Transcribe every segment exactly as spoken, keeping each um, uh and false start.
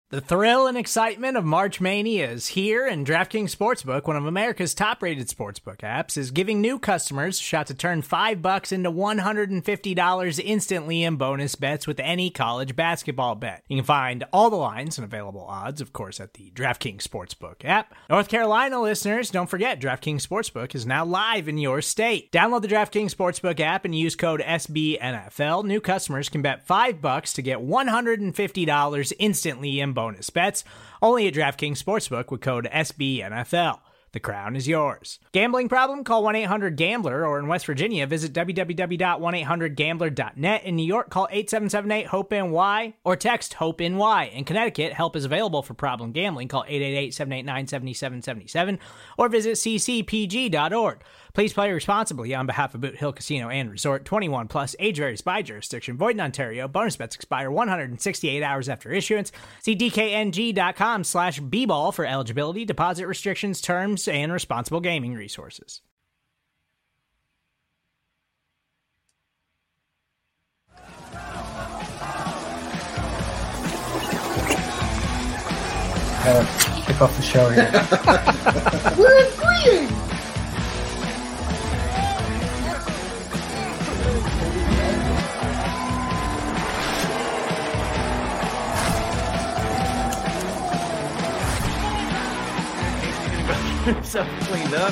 The thrill and excitement of March Mania is here, and DraftKings Sportsbook, one of America's top-rated sportsbook apps, is giving new customers a shot to turn five bucks into one hundred fifty dollars instantly in bonus bets with any college basketball bet. You can find all the lines and available odds, of course, at the DraftKings Sportsbook app. North Carolina listeners, don't forget, DraftKings Sportsbook is now live in your state. Download the DraftKings Sportsbook app and use code S B N F L. New customers can bet five bucks to get one hundred fifty dollars instantly in bonus bets, only at DraftKings Sportsbook with code S B N F L. The crown is yours. Gambling problem? Call one eight hundred gambler, or in West Virginia, visit w w w dot one eight hundred gambler dot net. In New York, call eight seven seven eight hope N Y or text HOPE-NY. In Connecticut, help is available for problem gambling. Call eight eight eight, seven eight nine, seven seven seven seven or visit c c p g dot org. Please play responsibly on behalf of Boot Hill Casino and Resort. twenty-one plus, age varies by jurisdiction. Void in Ontario. Bonus bets expire one hundred sixty-eight hours after issuance. See d k n g dot com slash b ball for eligibility, deposit restrictions, terms, and responsible gaming resources. Uh, kick off the show here. We're agreeing! So cleaned up.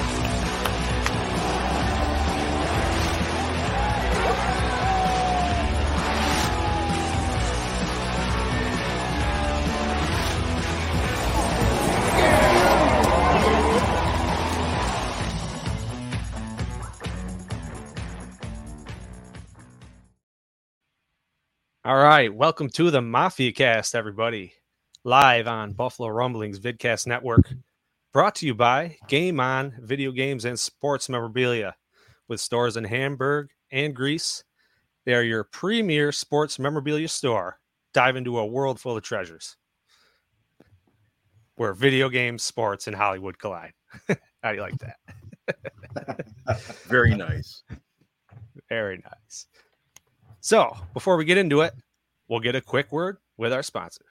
All right, welcome to the Mafia Cast, everybody. Live on Buffalo Rumblings Vidcast Network. Brought to you by Game On Video Games and Sports Memorabilia. With stores in Hamburg and Greece, they are your premier sports memorabilia store. Dive into a world full of treasures where video games, sports, and Hollywood collide. How do you like that? Very nice. Very nice. So, before we get into it, we'll get a quick word with our sponsor.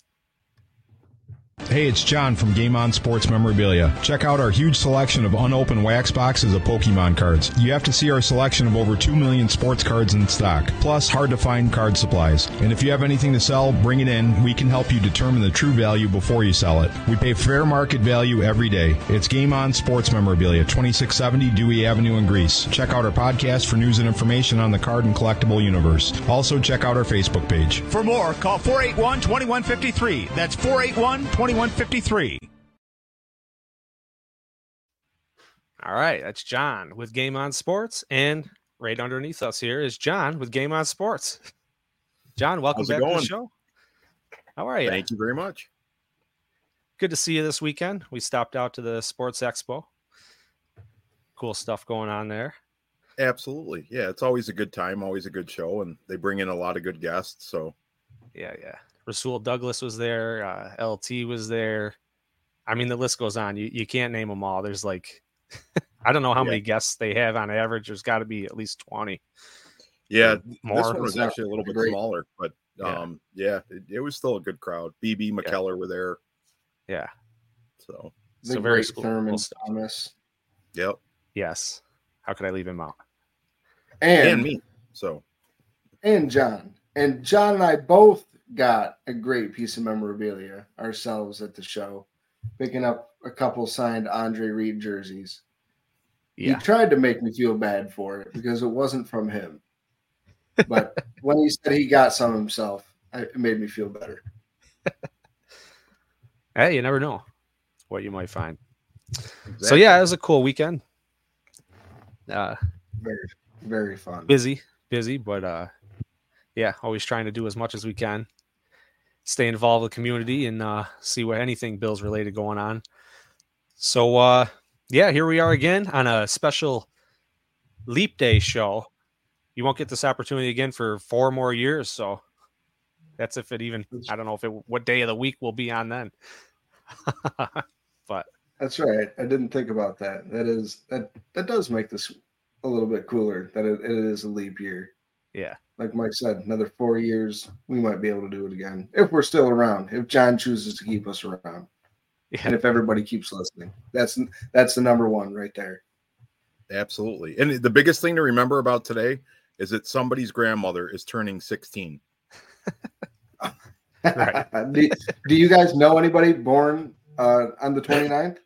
Hey, it's John from Game On Sports Memorabilia. Check out our huge selection of unopened wax boxes of Pokemon cards. You have to see our selection of over two million sports cards in stock, plus hard-to-find card supplies. And if you have anything to sell, bring it in. We can help you determine the true value before you sell it. We pay fair market value every day. It's Game On Sports Memorabilia, twenty-six seventy Dewey Avenue in Greece. Check out our podcast for news and information on the card and collectible universe. Also, check out our Facebook page. For more, call four eight one, two one five three. That's four eight one, two one five three. All right, that's John with Game On Sports, and right underneath us here is John with Game On Sports. John, welcome How's it back to going? the show. How are you? Thank you very much. Good to see you this weekend. We stopped out to the Sports Expo. Cool stuff going on there. Absolutely. Yeah, it's always a good time, always a good show, and they bring in a lot of good guests. So, Yeah, yeah. Rasul Douglas was there. Uh, L T was there. I mean, the list goes on. You you can't name them all. There's like, I don't know how Yeah. many guests they have on average. There's got to be at least twenty. yeah, More. this one was actually a little bit Great. smaller, but Yeah. um, yeah, it, it was still a good crowd. B B McKellar were there, Yeah. so The So very great cool- Thurman cool stuff. Thomas. yep, Yes. How could I leave him out? And, and me. So and John. And John and I both got a great piece of memorabilia ourselves at the show, picking up a couple signed Andre Reed jerseys. Yeah. He tried to make me feel bad for it because it wasn't from him. But when he said he got some himself, I- it made me feel better. Hey, you never know what you might find. So exactly. yeah, it was a cool weekend. Uh, Very, very fun. busy, busy, but uh, yeah, always trying to do as much as we can. Stay involved with the community and uh, see what anything Bills related going on. So uh, yeah, here we are again on a special Leap Day show. You won't get this opportunity again for four more years. So that's if it even, I don't know if it, what day of the week will be on then. But That's right. I didn't think about that. That is that that does make this a little bit cooler that it, it is a leap year. yeah, like Mike said, another four years, we might be able to do it again if we're still around. If John chooses to keep us around, Yeah. and if everybody keeps listening, that's that's the number one right there. Absolutely. And the biggest thing to remember about today is that somebody's grandmother is turning sixteen. Right. do, do you guys know anybody born uh, on the twenty-ninth?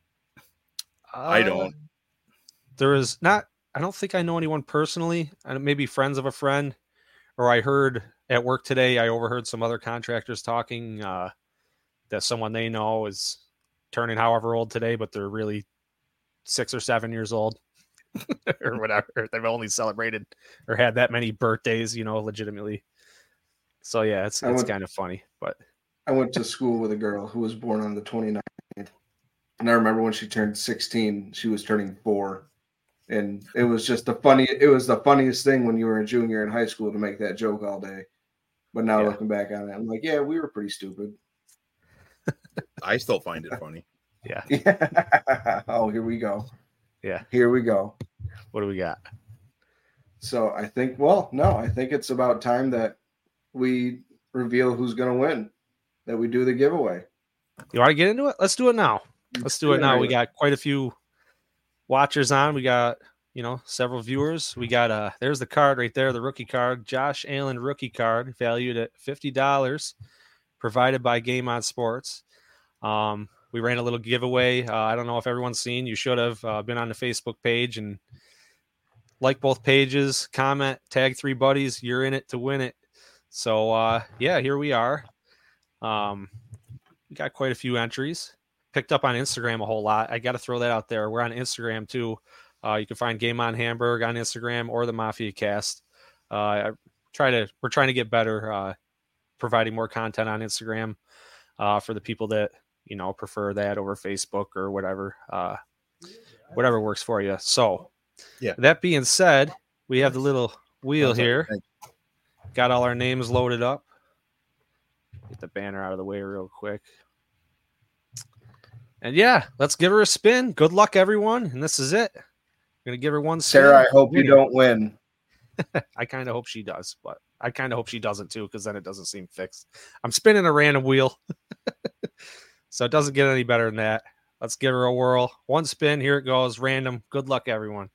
I don't. There is not, I don't think I know anyone personally. I don't- Maybe friends of a friend, or I heard at work today, I overheard some other contractors talking uh, that someone they know is turning however old today, but they're really six or seven years old or whatever. They've only celebrated or had that many birthdays, you know, legitimately. So yeah, it's I it's went- kind of funny, but I went to school with a girl who was born on the twenty-ninth. And I remember when she turned sixteen, she was turning four. And it was just the funny, it was the funniest thing when you were a junior in high school to make that joke all day. But now Yeah. looking back on it, I'm like, yeah, we were pretty stupid. I still find it funny. yeah. Yeah. Oh, here we go. Yeah. Here we go. What do we got? So I think, well, no, I think it's about time that we reveal who's going to win, that we do the giveaway. You want to get into it? Let's do it now. Let's do it now. We got quite a few watchers on. We got, you know, several viewers. We got uh there's the card right there, the rookie card, Josh Allen rookie card, valued at fifty dollars, provided by Game On Sports. Um, we ran a little giveaway. Uh, I don't know if everyone's seen. You should have uh, been on the Facebook page and like both pages, comment, tag three buddies. You're in it to win it. So uh, yeah, here we are. Um, we got quite a few entries. Picked up on Instagram a whole lot. I got to throw that out there. We're on Instagram too. Uh, you can find Game On Hamburg on Instagram or the Mafia Cast. Uh, I try to. We're trying to get better, uh, providing more content on Instagram uh, for the people that you know prefer that over Facebook or whatever. Uh, whatever works for you. So, Yeah. That being said, we have the little wheel here. Thank Got all our names loaded up. Get the banner out of the way real quick. And yeah, let's give her a spin. Good luck, everyone. And this is it. I'm going to give her one spin. Sarah, I hope you don't win. I kind of hope she does, but I kind of hope she doesn't too, because then it doesn't seem fixed. I'm spinning a random wheel. So it doesn't get any better than that. Let's give her a whirl. One spin. Here it goes. Random. Good luck, everyone.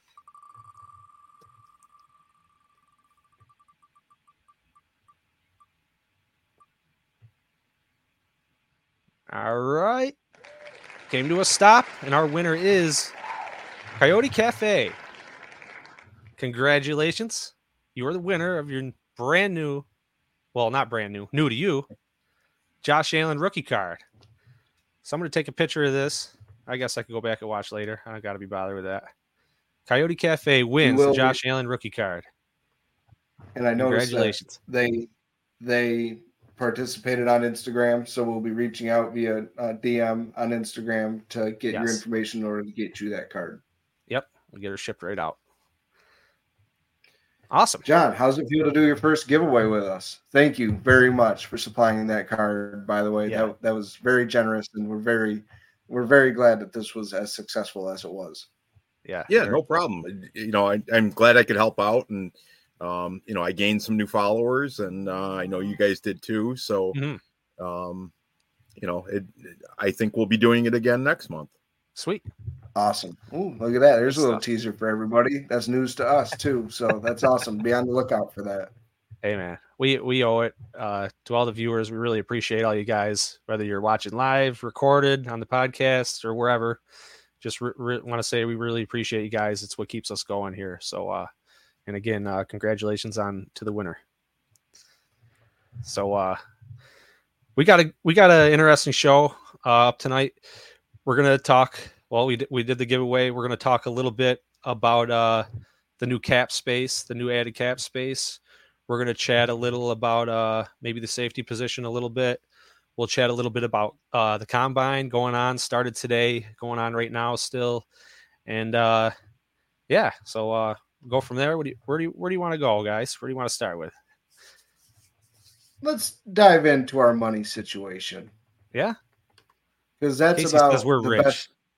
All right. Came to a stop, and our winner is Coyote Cafe. Congratulations. You are the winner of your brand new, well, not brand new, new to you, Josh Allen rookie card. So I'm going to take a picture of this. I guess I could go back and watch later. I don't got to be bothered with that. Coyote Cafe wins the will- Josh Allen rookie card. And I noticed that Congratulations. they they participated on Instagram, so we'll be reaching out via uh, D M on Instagram to get your Yes. information in order to get you that card. Yep. We'll get her shipped right out. Awesome. John, how's it feel to do your first giveaway with us? Thank you very much for supplying that card. By the way, Yeah. that that was very generous, and we're very we're very glad that this was as successful as it was. Yeah. Yeah, very no cool. problem. You know, I, I'm glad I could help out, and um, you know, I gained some new followers, and uh, I know you guys did too. So, Mhm. um, you know, it, I think we'll be doing it again next month. Sweet. Awesome. Ooh, look at that. There's Good a little stuff. teaser for everybody. That's news to us too. So that's awesome. Be on the lookout for that. Hey man, we we owe it uh, to all the viewers. We really appreciate all you guys, whether you're watching live, recorded on the podcast, or wherever. Just re- re- want to say we really appreciate you guys. It's what keeps us going here. So, uh, and again, uh, congratulations on to the winner. So, uh, we got a we got an interesting show uh, up tonight. We're gonna talk. Well, we d- we did the giveaway. We're gonna talk a little bit about uh, the new cap space, the new added cap space. We're going to chat a little about uh, maybe the safety position a little bit. We'll chat a little bit about uh, the combine going on, started today, going on right now still. And uh, yeah, so uh, go from there. What do you, where do you, where do you want to go, guys? Where do you want to start with? Let's dive into our money situation Yeah. because that's Casey about says we're the rich. best.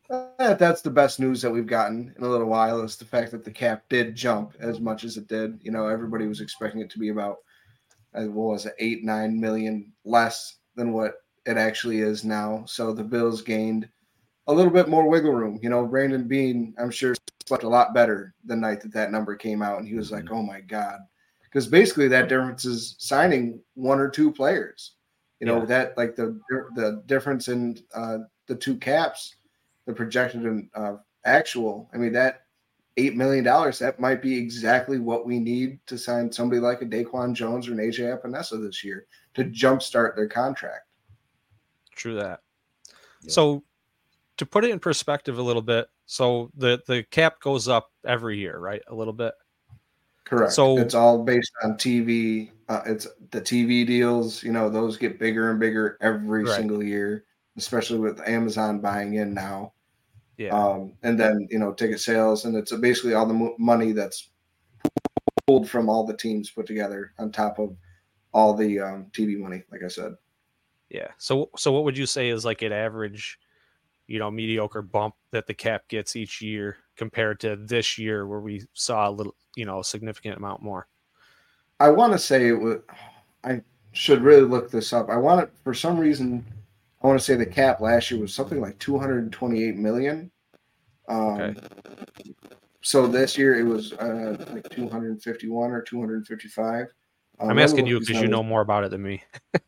Uh, that's the best news that we've gotten in a little while is the fact that the cap did jump as much as it did. You know, everybody was expecting it to be about, uh, what was it, eight, nine million less than what it actually is now. So the Bills gained a little bit more wiggle room. You know, Brandon Beane, I'm sure, slept a lot better the night that that number came out, and he was like, "Oh my God," because basically that difference is signing one or two players. You know, yeah. that like the the difference in uh, the two caps, the projected and uh, actual. I mean, that eight million dollars that might be exactly what we need to sign somebody like a Daquan Jones or an A J Epinesa this year to jumpstart their contract. True that. Yeah. So, to put it in perspective a little bit, so the, the cap goes up every year, right? A little bit. Correct. So it's all based on T V. Uh, it's the T V deals. You know, those get bigger and bigger every right. single year, especially with Amazon buying in now. Yeah. Um, and then, you know, ticket sales, and it's basically all the mo- money that's pulled from all the teams put together on top of all the um, T V money, like I said. Yeah. So, so what would you say is like an average, you know, mediocre bump that the cap gets each year compared to this year where we saw a little, you know, significant amount more? I want to say it was, I should really look this up. I want it for some reason. I want to say the cap last year was something like two hundred twenty-eight million. Um, okay. So this year it was uh, like two hundred fifty-one or two hundred fifty-five. Um, I'm asking you because you know more about it than me.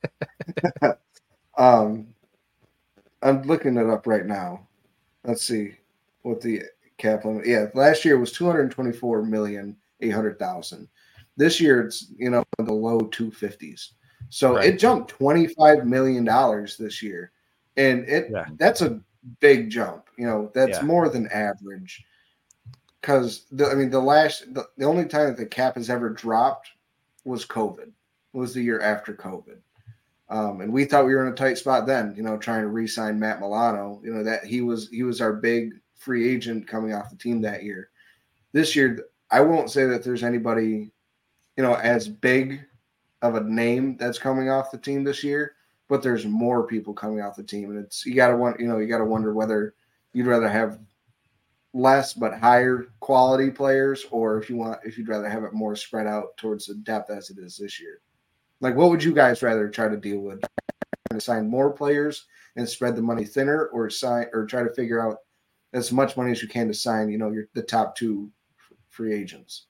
um, I'm looking it up right now. Let's see what the cap limit. Yeah, last year was two hundred twenty-four million eight hundred thousand. This year it's, you know, in the low two fifties. So right. It jumped twenty-five million dollars this year, and it yeah. that's a big jump. You know, that's yeah. more than average. Because I mean, the last the, the only time that the cap has ever dropped was COVID. It was the year after COVID. Um, and we thought we were in a tight spot then, you know, trying to re-sign Matt Milano. You know, that he was he was our big free agent coming off the team that year. This year, I won't say that there's anybody, you know, as big of a name that's coming off the team this year, but there's more people coming off the team, and it's you gotta want you know you gotta wonder whether you'd rather have less but higher quality players, or if you want if you'd rather have it more spread out towards the depth as it is this year. Like, what would you guys rather try to deal with? Trying to sign more players and spread the money thinner, or sign or try to figure out as much money as you can to sign, you know, your the top two free agents?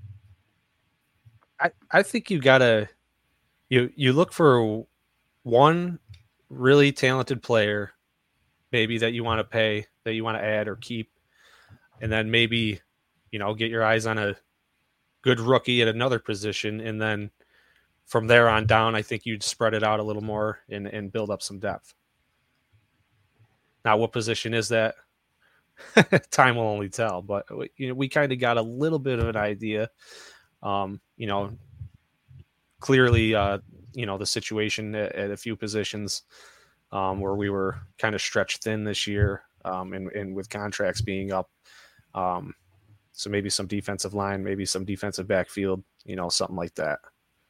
I, I think you gotta you you look for one really talented player, maybe that you want to pay, that you want to add or keep, and then maybe, you know, get your eyes on a good rookie at another position, and then from there on down, I think you'd spread it out a little more and, and build up some depth. Now, what position is that? Time will only tell, but we, you know, we kind of got a little bit of an idea. Um, you know, clearly, uh, you know, the situation at, at a few positions um, where we were kind of stretched thin this year, um, and, and with contracts being up. Um, so maybe some defensive line, maybe some defensive backfield, you know, something like that.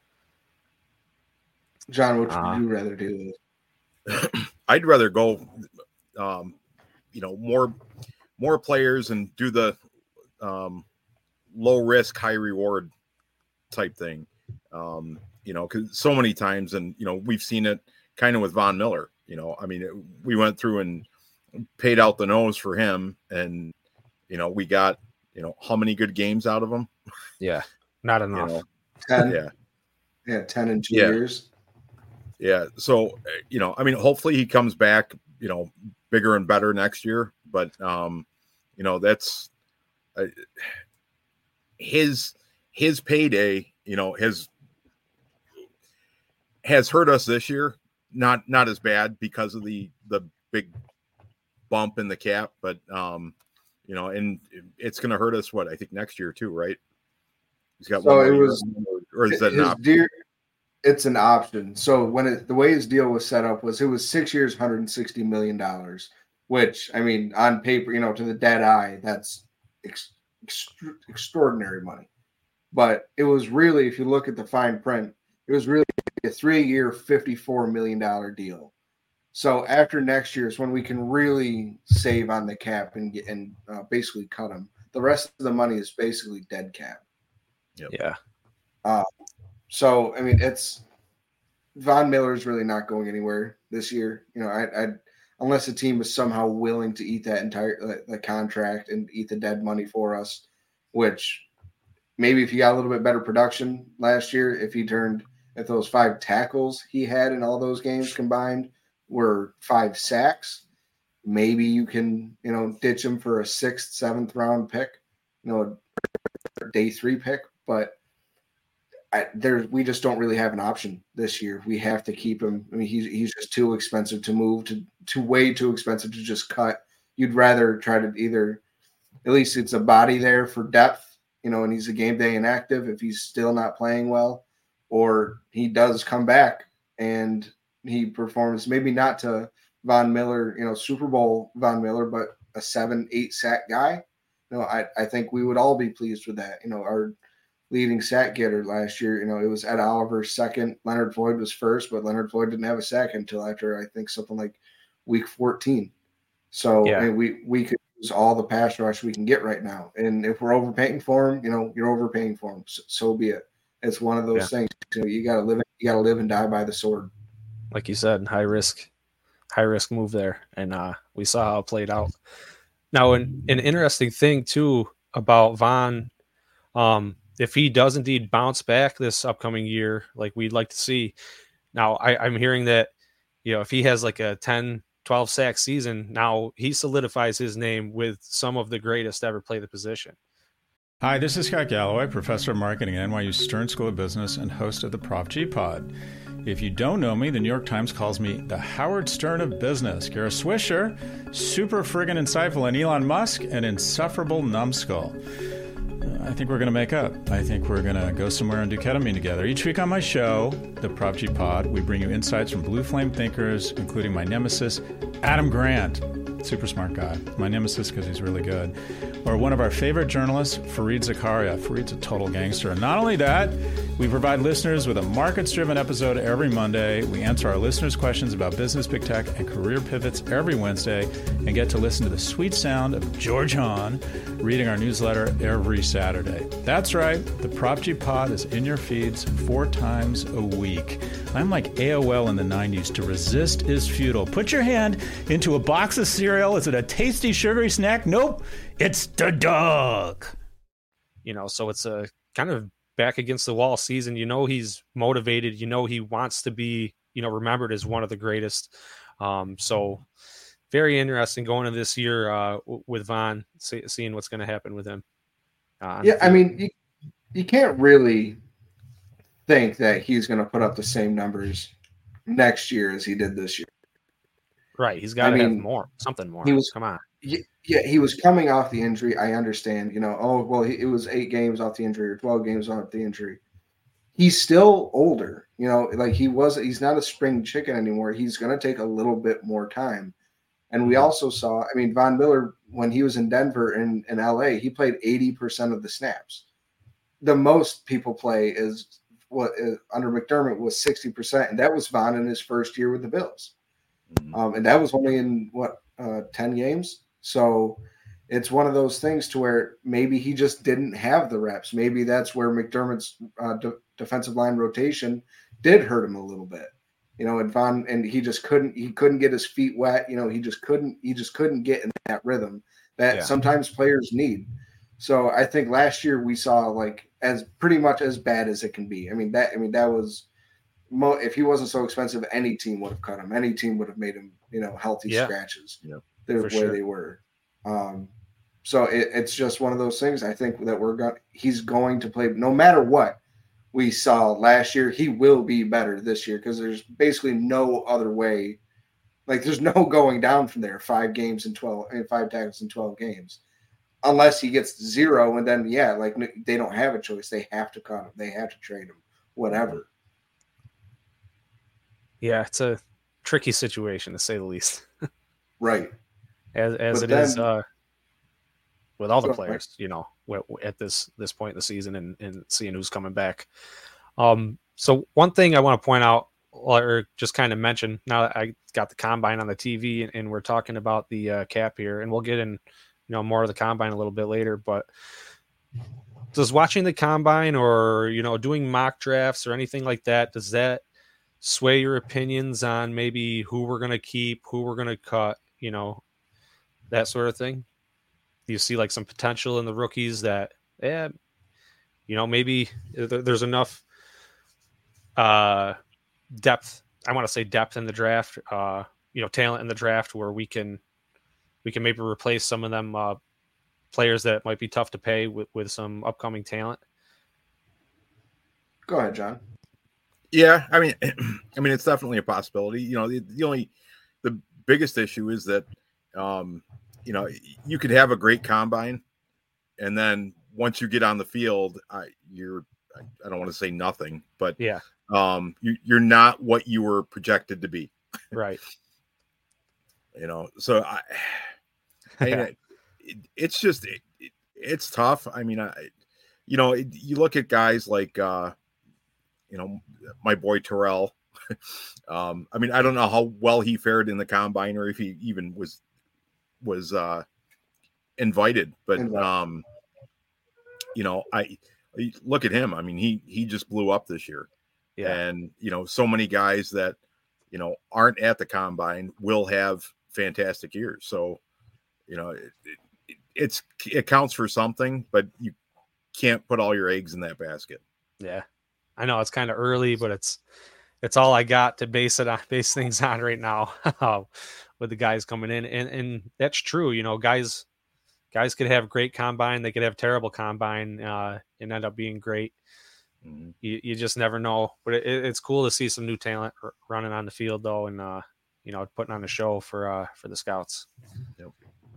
John, what would uh, you rather do? I'd rather go, um, you know, more more players and do the um, low risk, high reward type thing. Um, you know, because so many times, and you know, we've seen it kind of with Von Miller. You know, I mean, it, we went through and paid out the nose for him, and you know, we got you know how many good games out of him? Yeah, not enough. You know, ten. Yeah, yeah, ten in two yeah. years. Yeah, so you know, I mean, hopefully he comes back, you know, bigger and better next year. But um, you know, that's uh, his his payday. You know, his has hurt us this year. Not not as bad because of the the big bump in the cap, but um, you know, and it's going to hurt us. What I think next year too, right? He's got so one it more was, year, or is that his not? Dear, it's an option. So when it, the way his deal was set up was it was six years, one hundred sixty million dollars, which, I mean, on paper, you know, to the dead eye, that's ex, extra, extraordinary money. But it was really, if you look at the fine print, it was really a three-year, fifty-four million dollars deal. So after next year is when we can really save on the cap and get and uh, basically cut him. The rest of the money is basically dead cap. Yep. Yeah. Uh, so I mean, it's Von Miller is really not going anywhere this year. You know, I, I unless the team is somehow willing to eat that entire uh, the contract and eat the dead money for us, which maybe if he got a little bit better production last year, if he turned if those five tackles he had in all those games combined were five sacks, maybe you can, you know, ditch him for a sixth, seventh round pick, you know, a day three pick. But I, there, we just don't really have an option this year. We have to keep him. I mean, he's he's just too expensive to move, to to way too expensive to just cut. You'd rather try to either, at least it's a body there for depth, you know, and he's a game day inactive if he's still not playing well, or he does come back and he performs maybe not to Von Miller, you know, Super Bowl Von Miller, but a seven, eight sack guy. You know, I, I think we would all be pleased with that. You know, our leading sack getter last year, you know, it was Ed Oliver second, Leonard Floyd was first, but Leonard Floyd didn't have a sack until after I think something like week fourteen. So yeah. I mean, we we could use all the pass rush we can get right now, and if we're overpaying for him, you know, you're overpaying for him. So, so be it. It's one of those yeah. things. You know, you got to live. You got to live and die by the sword. Like you said, high risk, high risk move there, and uh, we saw how it played out. Now, an an interesting thing too about Von, um, if he does indeed bounce back this upcoming year, like we'd like to see. Now, I, I'm hearing that, you know, if he has like a ten, twelve sack season, now he solidifies his name with some of the greatest to ever play the position. Hi, this is Scott Galloway, professor of marketing at N Y U Stern School of Business and host of the Prof G Pod. If you don't know me, the New York Times calls me the Howard Stern of business. Kara Swisher, super friggin' insightful, and Elon Musk, an insufferable numbskull. I think we're going to make up. I think we're going to go somewhere and do ketamine together. Each week on my show, the Prop G Pod, we bring you insights from blue flame thinkers, including my nemesis, Adam Grant. Super smart guy. My nemesis because he's really good. Or one of our favorite journalists, Fareed Zakaria. Fareed's a total gangster. And not only that, we provide listeners with a markets-driven episode every Monday. We answer our listeners' questions about business, big tech, and career pivots every Wednesday, and get to listen to the sweet sound of George Hahn reading our newsletter every Saturday. That's right. The Prop G Pod is in your feeds four times a week. I'm like A O L in the nineties. To resist is futile. Put your hand into a box of cereal. Is it a tasty, sugary snack? Nope. It's the dog. You know, so it's a kind of back against the wall season. You know, he's motivated. You know, he wants to be, you know, remembered as one of the greatest. Um, so very interesting going into this year uh, with Von, see, seeing what's going to happen with him. Uh, yeah, I mean, you, you can't really think that he's going to put up the same numbers next year as he did this year. Right. He's got to have more, something more. He was, Come on. Yeah, he was coming off the injury. I understand, you know, oh, well, he, it was eight games off the injury or twelve games off the injury. He's still older, you know, like he was, he's not a spring chicken anymore. He's going to take a little bit more time. And we also saw, I mean, Von Miller, when he was in Denver and in L A, he played eighty percent of the snaps. The most people play is what is, under McDermott was sixty percent. And that was Von in his first year with the Bills. Um, and that was only in what, uh, ten games. So it's one of those things to where maybe he just didn't have the reps. Maybe that's where McDermott's uh, de- defensive line rotation did hurt him a little bit, you know, and Von, and he just couldn't, he couldn't get his feet wet. You know, he just couldn't, he just couldn't get in that rhythm that yeah. sometimes players need. So I think last year we saw like as pretty much as bad as it can be. I mean, that, I mean, that was, mo- if he wasn't so expensive, any team would have cut him. Any team would have made him, you know, healthy yeah. scratches. Yeah. The way sure. they were. Um, so it, it's just one of those things. I think that we're going, he's going to play no matter what we saw last year. He will be better this year because there's basically no other way. Like there's no going down from there. Five games and twelve and five tackles in twelve games, unless he gets zero. And then, yeah, like they don't have a choice. They have to cut him. They have to trade him, whatever. Yeah. It's a tricky situation to say the least. Right. As as but it then, is uh, with all the players, you know, at this this point in the season and, and seeing who's coming back. Um, so one thing I want to point out, or just kind of mention now that I got the combine on the T V and, and we're talking about the uh, cap here, and we'll get in, you know, more of the combine a little bit later, but does watching the combine or, you know, doing mock drafts or anything like that, does that sway your opinions on maybe who we're going to keep, who we're going to cut, you know, that sort of thing? Do you see like some potential in the rookies that, yeah, you know, maybe there's enough uh, depth. I want to say depth in the draft, uh, you know, talent in the draft where we can, we can maybe replace some of them uh, players that might be tough to pay with, with some upcoming talent. Go ahead, John. Yeah. I mean, I mean, it's definitely a possibility. You know, the, the only, the biggest issue is that, um, you know, you could have a great combine, and then once you get on the field, I, you're, I, I don't want to say nothing, but yeah, um, you, you're not what you were projected to be. Right. You know, so I, I it, it's just, it, it, it's tough. I mean, I, you know, it, you look at guys like, uh, you know, my boy Terrell. um, I mean, I don't know how well he fared in the combine or if he even was, was uh, invited, but um, you know, I look at him. I mean, he he just blew up this year, yeah. And you know, so many guys that you know aren't at the combine will have fantastic years. So, you know, it, it, it's it counts for something, but you can't put all your eggs in that basket. Yeah, I know it's kind of early, but it's it's all I got to base it on, base things on right now. With the guys coming in, and and that's true. You know, guys, guys could have great combine, they could have terrible combine, uh, and end up being great. Mm-hmm. You you just never know. But it, it's cool to see some new talent r- running on the field, though, and uh, you know, putting on a show for uh for the scouts. Yep.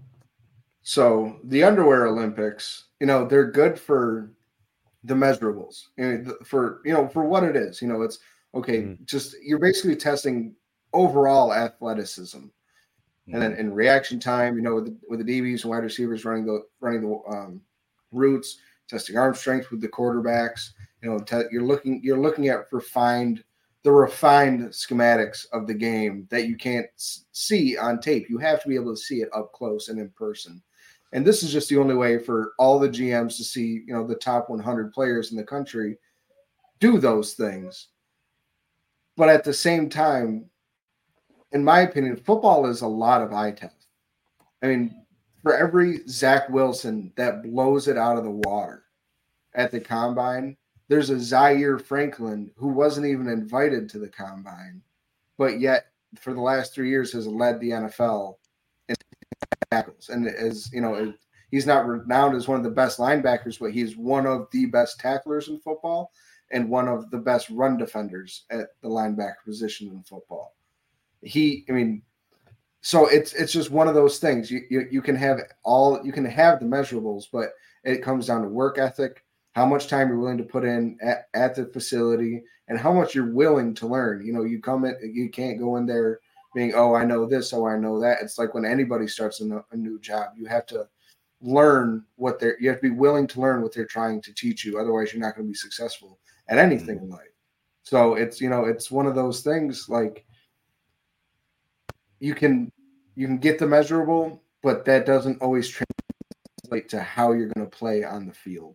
So the underwear Olympics, you know, they're good for the measurables, and for you know for what it is. You know, it's okay. Mm-hmm. Just you're basically testing overall athleticism. And then in reaction time, you know, with the, with the D Bs and wide receivers running the running the um, routes, testing arm strength with the quarterbacks, you know, te- you're looking you're looking at refined the refined schematics of the game that you can't s- see on tape. You have to be able to see it up close and in person. And this is just the only way for all the G Ms to see, you know, the top one hundred players in the country do those things. But at the same time, in my opinion, football is a lot of eye test. I mean, for every Zach Wilson that blows it out of the water at the combine, there's a Zaire Franklin who wasn't even invited to the combine, but yet for the last three years has led the N F L in tackles. And is, you know, he's not renowned as one of the best linebackers, but he's one of the best tacklers in football and one of the best run defenders at the linebacker position in football. He, I mean, so it's it's just one of those things. You, you you can have all you can have the measurables, but it comes down to work ethic, how much time you're willing to put in at, at the facility, and how much you're willing to learn. You know, you come in, you can't go in there being, oh, I know this, oh, I know that. It's like when anybody starts a, a new job, you have to learn what they're. You have to be willing to learn what they're trying to teach you. Otherwise, you're not going to be successful at anything in life. So it's you know it's one of those things like. You can you can get the measurable, but that doesn't always translate to how you're going to play on the field.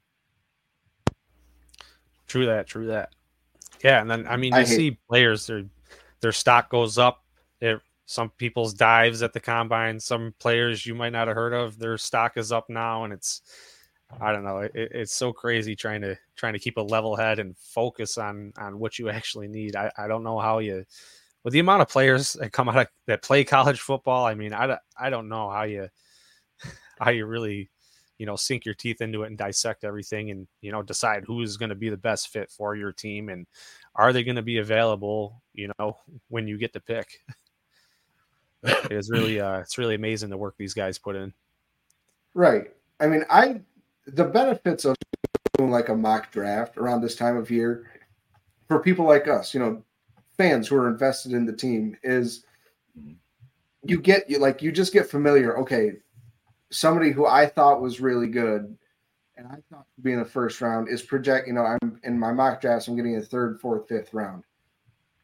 True that, true that. Yeah, and then I mean, you I see hate- players their their stock goes up. It, some people's dives at the combine. Some players you might not have heard of, their stock is up now, and it's I don't know. It, it's so crazy trying to trying to keep a level head and focus on on what you actually need. I, I don't know how you. With the amount of players that come out of, that play college football, I mean, I, I don't know how you how you really, you know, sink your teeth into it and dissect everything and, you know, decide who's going to be the best fit for your team and are they going to be available, you know, when you get to pick. It is really uh, it's really amazing the work these guys put in. Right. I mean, I the benefits of doing like a mock draft around this time of year for people like us, you know, fans who are invested in the team is you get you like you just get familiar. Okay, somebody who I thought was really good and I thought would be in the first round is project. You know, I'm in my mock drafts. I'm getting a third, fourth, fifth round.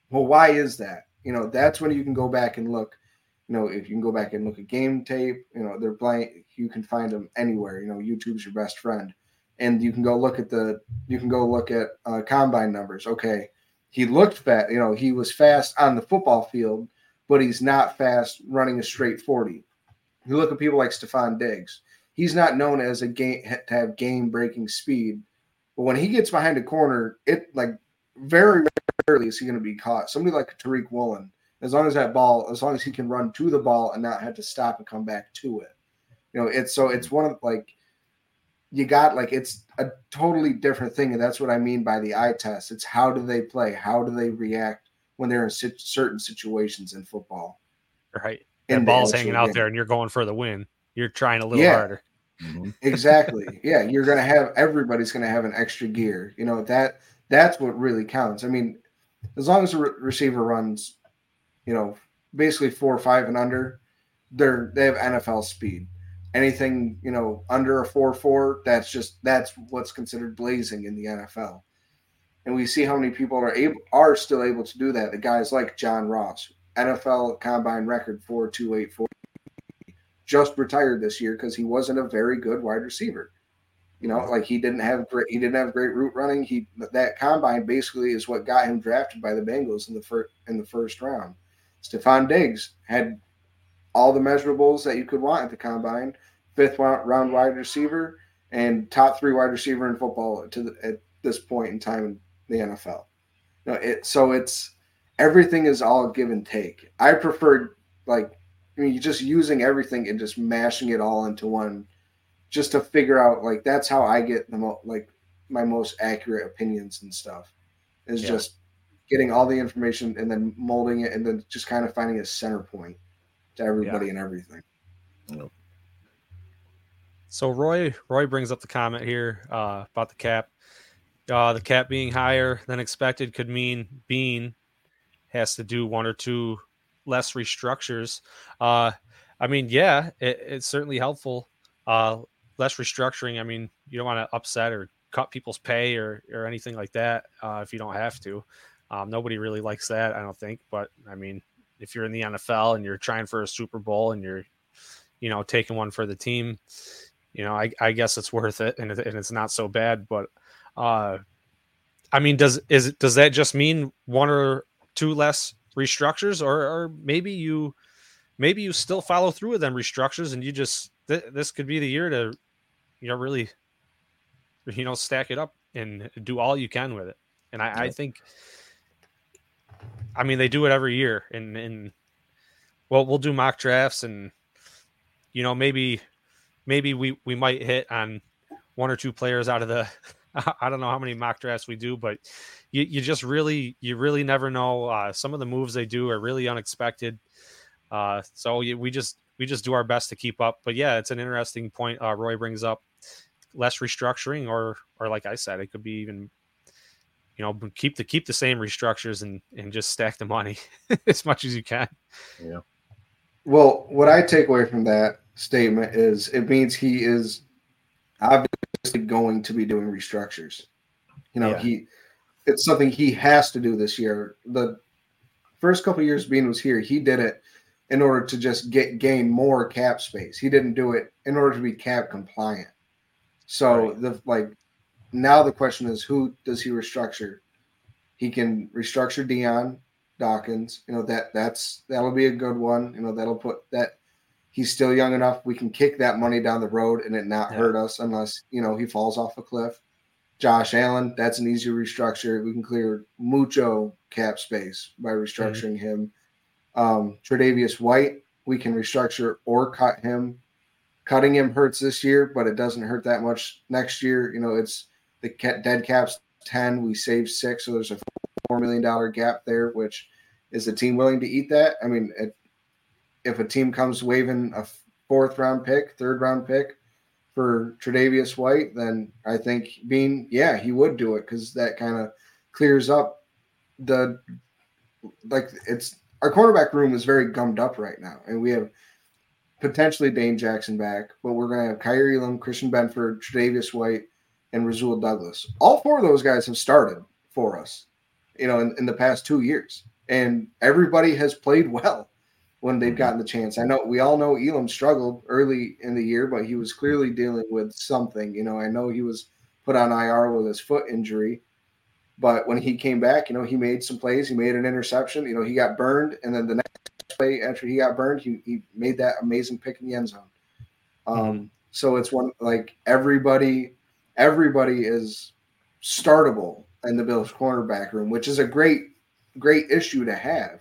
Well, why is that? You know, that's when you can go back and look. You know, if you can go back and look at game tape, you know, they're playing, you can find them anywhere. You know, YouTube's your best friend. And you can go look at the, you can go look at uh, combine numbers. Okay, he looked fast, you know, he was fast on the football field, but he's not fast running a straight forty. You look at people like Stephon Diggs. He's not known as a game to have game-breaking speed. But when he gets behind a corner, it like very rarely is he going to be caught. Somebody like Tariq Woolen, as long as that ball, as long as he can run to the ball and not have to stop and come back to it. You know, it's so it's one of like you got like it's a totally different thing, and that's what I mean by the eye test. It's how do they play? How do they react when they're in sit- certain situations in football? Right. And ball's hanging out game. there, and you're going for the win. You're trying a little yeah, harder. Exactly. Yeah, you're going to have everybody's going to have an extra gear. You know that that's what really counts. I mean, as long as the re- receiver runs, you know, basically four or five and under, they're they have N F L speed. Anything, you know, under a four four, that's just that's what's considered blazing in the N F L. And we see how many people are able are still able to do that. The guys like John Ross, N F L combine record four two eight four, just retired this year because he wasn't a very good wide receiver. You know, like he didn't have great he didn't have great route running. He that combine basically is what got him drafted by the Bengals in the first in the first round. Stephon Diggs had all the measurables that you could want at the combine, fifth round wide receiver, and top three wide receiver in football to the, at this point in time in the N F L. You know, it, so it's everything is all give and take. I prefer like I mean, just using everything and just mashing it all into one, just to figure out like that's how I get the mo- like my most accurate opinions and stuff. Is yeah. just getting all the information and then molding it and then just kind of finding a center point to everybody yeah. and everything. Yep. So Roy, Roy brings up the comment here uh, about the cap. Uh, the cap being higher than expected could mean Bean has to do one or two less restructures. Uh, I mean, yeah, it, it's certainly helpful. Uh, less restructuring. I mean, you don't want to upset or cut people's pay or or anything like that uh, if you don't have to. Um, nobody really likes that, I don't think. But I mean, if you're in the N F L and you're trying for a Super Bowl and you're, you know, taking one for the team, you know, I, I guess it's worth it, and, it, and it's not so bad. But uh, I mean, does is it, does that just mean one or two less restructures, or, or maybe you maybe you still follow through with them restructures, and you just th- this could be the year to, you know, really, you know, stack it up and do all you can with it. And I, yeah. I think. I mean, they do it every year, and, and well, we'll do mock drafts, and you know, maybe, maybe we, we might hit on one or two players out of the, I don't know how many mock drafts we do, but you, you just really, you really never know. Uh, some of the moves they do are really unexpected. Uh, so we just, we just do our best to keep up. But yeah, it's an interesting point. Uh, Roy brings up less restructuring, or, or like I said, it could be even, you know, keep the keep the same restructures and, and just stack the money as much as you can. Yeah. Well, what I take away from that statement is it means he is obviously going to be doing restructures. You know, yeah. he it's something he has to do this year. The first couple of years Bean was here, he did it in order to just get gain more cap space. He didn't do it in order to be cap compliant. So right. the like. Now the question is, who does he restructure? He can restructure Dion Dawkins. You know, that that's that'll be a good one. You know, that'll put that he's still young enough. We can kick that money down the road and it not yeah. hurt us unless, you know, he falls off a cliff. Josh Allen, that's an easy restructure. We can clear mucho cap space by restructuring mm-hmm. him. Um, Tre'Davious White, we can restructure or cut him. Cutting him hurts this year, but it doesn't hurt that much next year. You know, it's the dead cap's ten. We saved six, so there's a four million dollars gap there, which is the team willing to eat that? I mean, it, if a team comes waving a fourth round pick, third round pick for Tre'Davious White, then I think Bean, yeah, he would do it because that kind of clears up the like it's our quarterback room is very gummed up right now, and we have potentially Dane Jackson back, but we're going to have Kaiir Elam, Christian Benford, Tre'Davious White, and Rasul Douglas. All four of those guys have started for us, you know, in, in the past two years. and everybody has played well when they've gotten the chance. I know we all know Elam struggled early in the year, but he was clearly dealing with something. You know, I know he was put on I R with his foot injury, but when he came back, you know, he made some plays. He made an interception. You know, he got burned, and then the next play after he got burned, he, he made that amazing pick in the end zone. Um, mm-hmm. So it's one like everybody, everybody is startable in the Bills cornerback room, which is a great, great issue to have.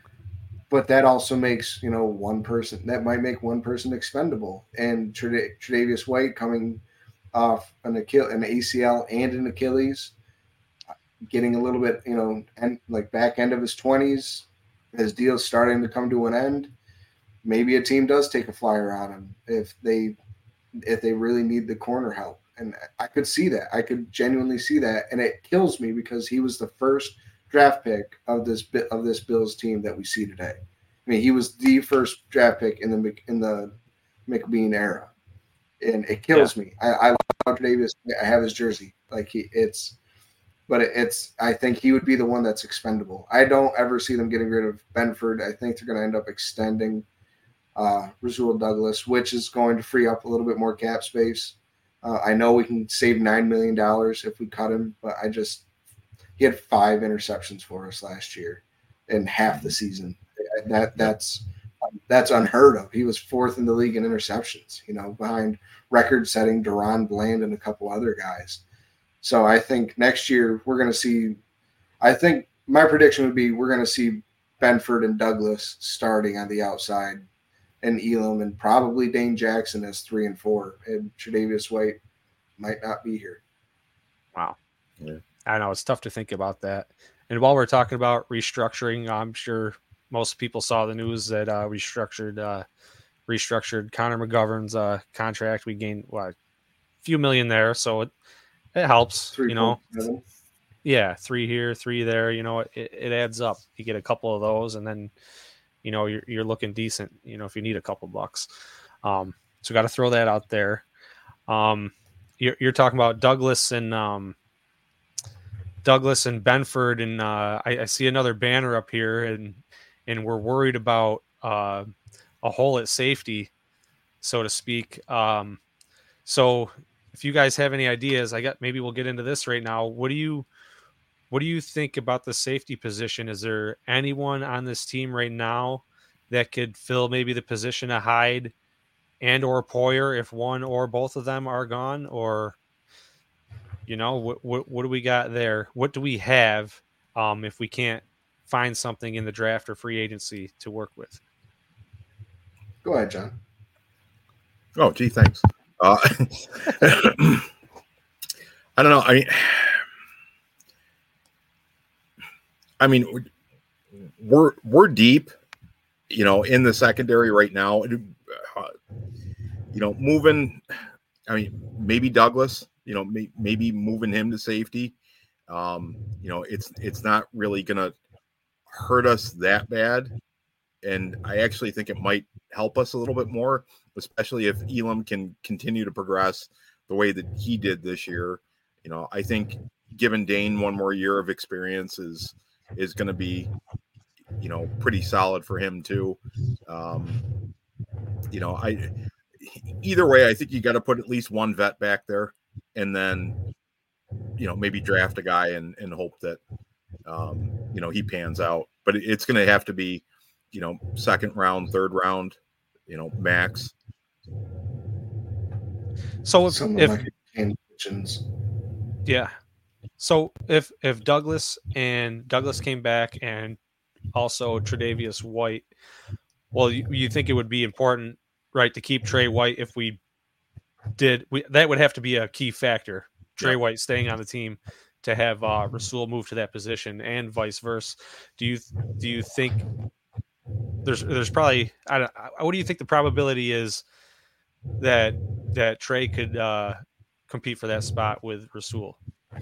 But that also makes, you know, one person that might make one person expendable. And Tre'Davious White coming off an Achilles, an A C L and an Achilles, getting a little bit, you know, and like back end of his twenties, his deal's starting to come to an end. Maybe a team does take a flyer on him if they if they really need the corner help. And I could see that. I could genuinely see that. And it kills me because he was the first draft pick of this bit of this Bills team that we see today. I mean, he was the first draft pick in the in the McBean era, and it kills yeah. me. I, I love Davis. I have his jersey. Like he, it's, but it, it's. I think he would be the one that's expendable. I don't ever see them getting rid of Benford. I think they're going to end up extending uh, Rasul Douglas, which is going to free up a little bit more cap space. Uh, I know we can save nine million dollars if we cut him, but I just. He had five interceptions for us last year in half the season. That that's that's unheard of. He was fourth in the league in interceptions, you know, behind record-setting Deron Bland and a couple other guys. So I think next year we're going to see – I think my prediction would be we're going to see Benford and Douglas starting on the outside and Elam and probably Dane Jackson as three and four. And Tre'Davious White might not be here. Wow. Yeah. I know it's tough to think about that. And while we're talking about restructuring, I'm sure most people saw the news that uh, restructured uh, restructured Connor McGovern's uh, contract. We gained what, a few million there, so it it helps. Three you know, seven. Yeah, three here, three there. You know, it, it adds up. You get a couple of those, and then you know you're you're looking decent. You know, if you need a couple bucks, um, so got to throw that out there. Um, you're, you're talking about Douglas and. Um, Douglas and Benford, and uh, I, I see another banner up here, and and we're worried about uh, a hole at safety, so to speak. Um, so, if you guys have any ideas, I got maybe we'll get into this right now. What do you what do you think about the safety position? Is there anyone on this team right now that could fill maybe the position of Hyde and or Poyer if one or both of them are gone, or you know, what, what what do we got there? What do we have um, if we can't find something in the draft or free agency to work with? Go ahead, John. Oh, gee, thanks. Uh, I don't know. I mean, I mean, we're we're deep, you know, in the secondary right now. Uh, you know, moving. I mean, maybe Douglas. You know, may, maybe moving him to safety. Um, you know, it's it's not really going to hurt us that bad. And I actually think it might help us a little bit more, especially if Elam can continue to progress the way that he did this year. You know, I think giving Dane one more year of experience is is going to be, you know, pretty solid for him too. Um, you know, I either way, I think you got to put at least one vet back there. And then, you know, maybe draft a guy and, and hope that, um, you know, he pans out. But it's going to have to be, you know, second round, third round, you know, max. So if, if yeah, so if if Douglas and Douglas came back and also Tre'Davious White, well, you, you think it would be important, right, to keep Trey White if we did we, that would have to be a key factor. Trey yeah. White staying on the team to have uh, Rasul move to that position and vice versa. Do you do you think there's there's probably I don't what do you think the probability is that that Trey could uh, compete for that spot with Rasul?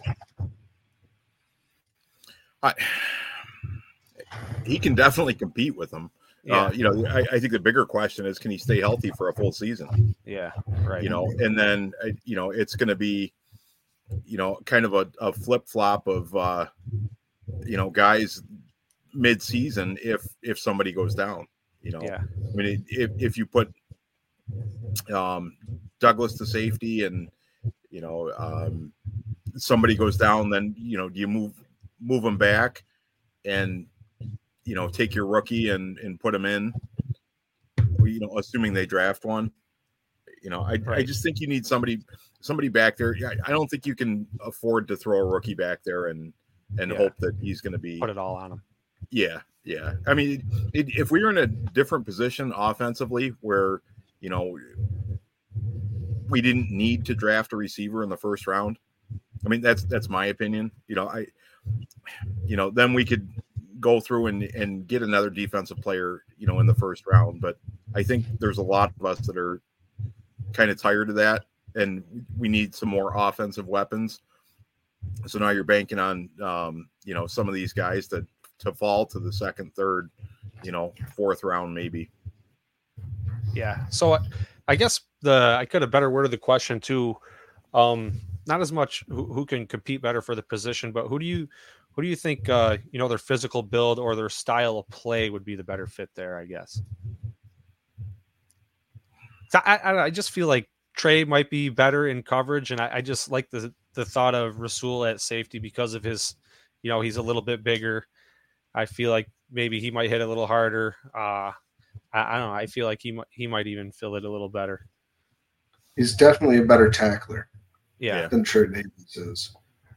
I, he can definitely compete with him. Yeah. Uh, you know, I, I think the bigger question is, can he stay healthy for a full season? Yeah, right. You know, and then, you know, it's going to be, you know, kind of a, a flip flop of, uh, you know, guys mid-season if if somebody goes down. You know, Yeah. I mean, if if you put um, Douglas to safety, and you know um, somebody goes down, then you know do you move move them back and you know take your rookie and and put him in, you know, assuming they draft one. You know, I Right. I just think you need somebody somebody back there. I, I don't think you can afford to throw a rookie back there and and Yeah. hope that he's going to be Put it all on him. Yeah, yeah. I mean, it, if we were in a different position offensively, where you know we didn't need to draft a receiver in the first round, I mean that's that's my opinion. You know, I, you know, then we could go through and and get another defensive player, you know, in the first round. But I think there's a lot of us that are kind of tired of that, and we need some more offensive weapons. So now you're banking on, um, you know, some of these guys that to fall to the second, third, you know, fourth round maybe. Yeah. So I, I guess the I could have better worded the question too. Um, not as much who, who can compete better for the position, but who do you who do you think uh, you know their physical build or their style of play would be the better fit there? I guess. So I I, I just feel like Trey might be better in coverage, and I, I just like the the thought of Rasul at safety because of his, you know, he's a little bit bigger. I feel like maybe he might hit a little harder. Uh, I, I don't know. I feel like he might he might even feel it a little better. He's definitely a better tackler Yeah. than Trey Davis is.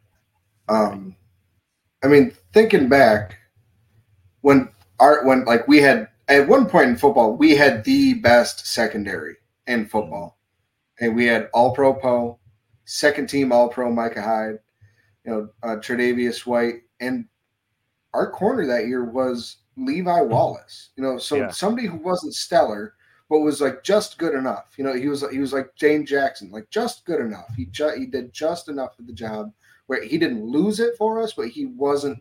Um, I mean, thinking back, when our when like we had at one point in football, we had the best secondary in football, and we had All Pro Poe, second team All Pro Micah Hyde, you know, uh, Tre'Davious White, and our corner that year was Levi Wallace. You know, so Yeah. somebody who wasn't stellar, but was like just good enough. You know, he was he was like Jane Jackson, like just good enough. He ju- he did just enough of the job where he didn't lose it for us, but he wasn't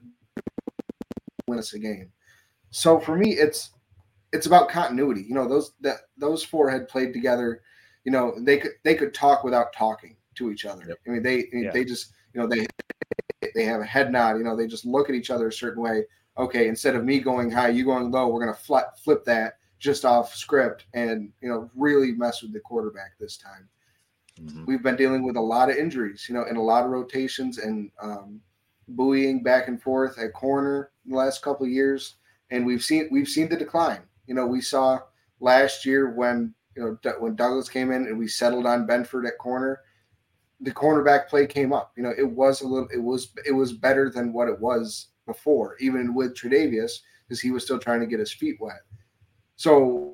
win us a game. So for me, it's it's about continuity. You know, those that those four had played together. You know, they could they could talk without talking to each other. Yep. I mean, they Yeah. they just you know they they have a head nod. You know, they just look at each other a certain way. Okay, instead of me going high, you going low, we're gonna flip flip that just off script and you know really mess with the quarterback this time. Mm-hmm. We've been dealing with a lot of injuries, you know, and a lot of rotations and um, buoying back and forth at corner in the last couple of years, and we've seen we've seen the decline. You know, we saw last year when you know D- when Douglas came in and we settled on Benford at corner, the cornerback play came up. You know, it was a little, it was it was better than what it was before, even with Tre'Davious, because he was still trying to get his feet wet. So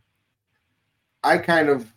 I kind of.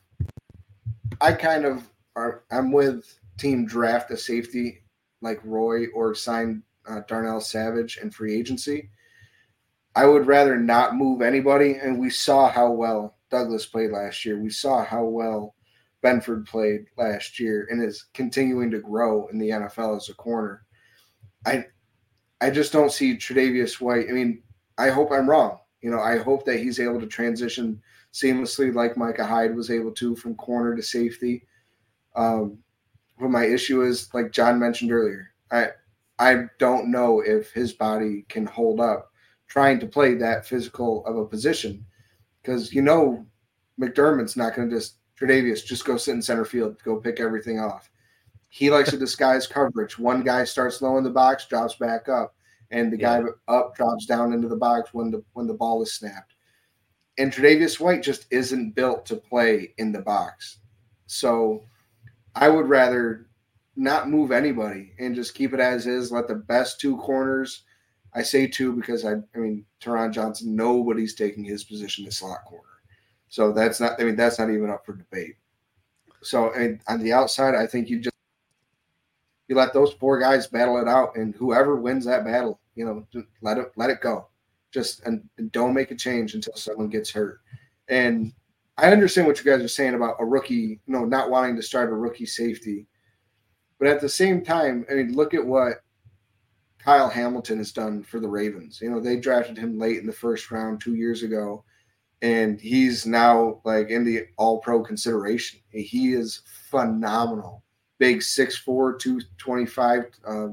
I kind of are. I'm with team draft a safety like Roy or sign uh, Darnell Savage in free agency. I would rather not move anybody. And we saw how well Douglas played last year. We saw how well Benford played last year and is continuing to grow in the N F L as a corner. I I just don't see Tre'Davious White. I mean, I hope I'm wrong. You know, I hope that he's able to transition seamlessly like Micah Hyde was able to from corner to safety. Um, but my issue is, like John mentioned earlier, I I don't know if his body can hold up trying to play that physical of a position because, you know, McDermott's not going to just, Tre'Davious, just go sit in center field, go pick everything off. He likes to disguise coverage. One guy starts low in the box, drops back up, and the Yeah. guy up drops down into the box when the when the ball is snapped. And Tre'Davious White just isn't built to play in the box. So I would rather not move anybody and just keep it as is. Let the best two corners, I say two because, I I mean, Teron Johnson, nobody's taking his position as slot corner. So that's not, I mean, that's not even up for debate. So and on the outside, I think you just, you let those four guys battle it out, and whoever wins that battle, you know, just let it, let it go. Just and, and don't make a change until someone gets hurt. And I understand what you guys are saying about a rookie, you know, not wanting to start a rookie safety. But at the same time, I mean, look at what Kyle Hamilton has done for the Ravens. You know, they drafted him late in the first round two years ago, and he's now like in the all-pro consideration. He is phenomenal. Big six four, two twenty-five um,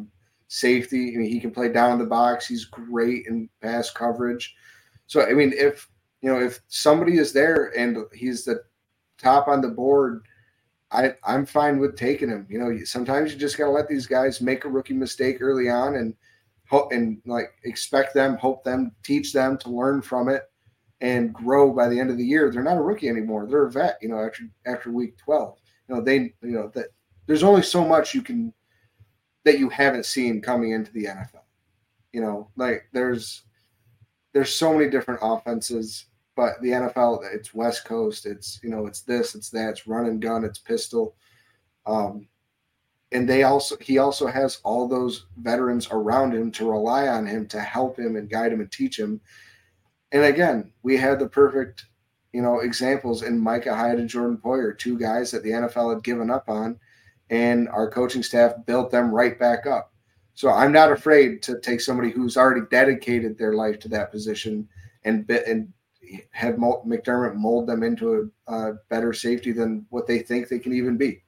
safety. I mean, he can play down in the box. He's great in pass coverage. So, I mean, if, you know, if somebody is there and he's the top on the board, I, I'm fine with taking him. You know, sometimes you just got to let these guys make a rookie mistake early on and hope and like expect them, hope them, teach them to learn from it and grow by the end of the year. They're not a rookie anymore. They're a vet, you know, after, after week twelve, you know, they, you know, that there's only so much you can, that you haven't seen coming into the N F L. You know, like there's, there's so many different offenses, but the N F L, it's West Coast, it's, you know, it's this, it's that, it's run and gun, it's pistol. Um, and they also, he also has all those veterans around him to rely on him to help him and guide him and teach him. And again, we had the perfect, you know, examples in Micah Hyde and Jordan Poyer, two guys that the N F L had given up on, and our coaching staff built them right back up. So I'm not afraid to take somebody who's already dedicated their life to that position and and have McDermott mold them into a, a better safety than what they think they can even be.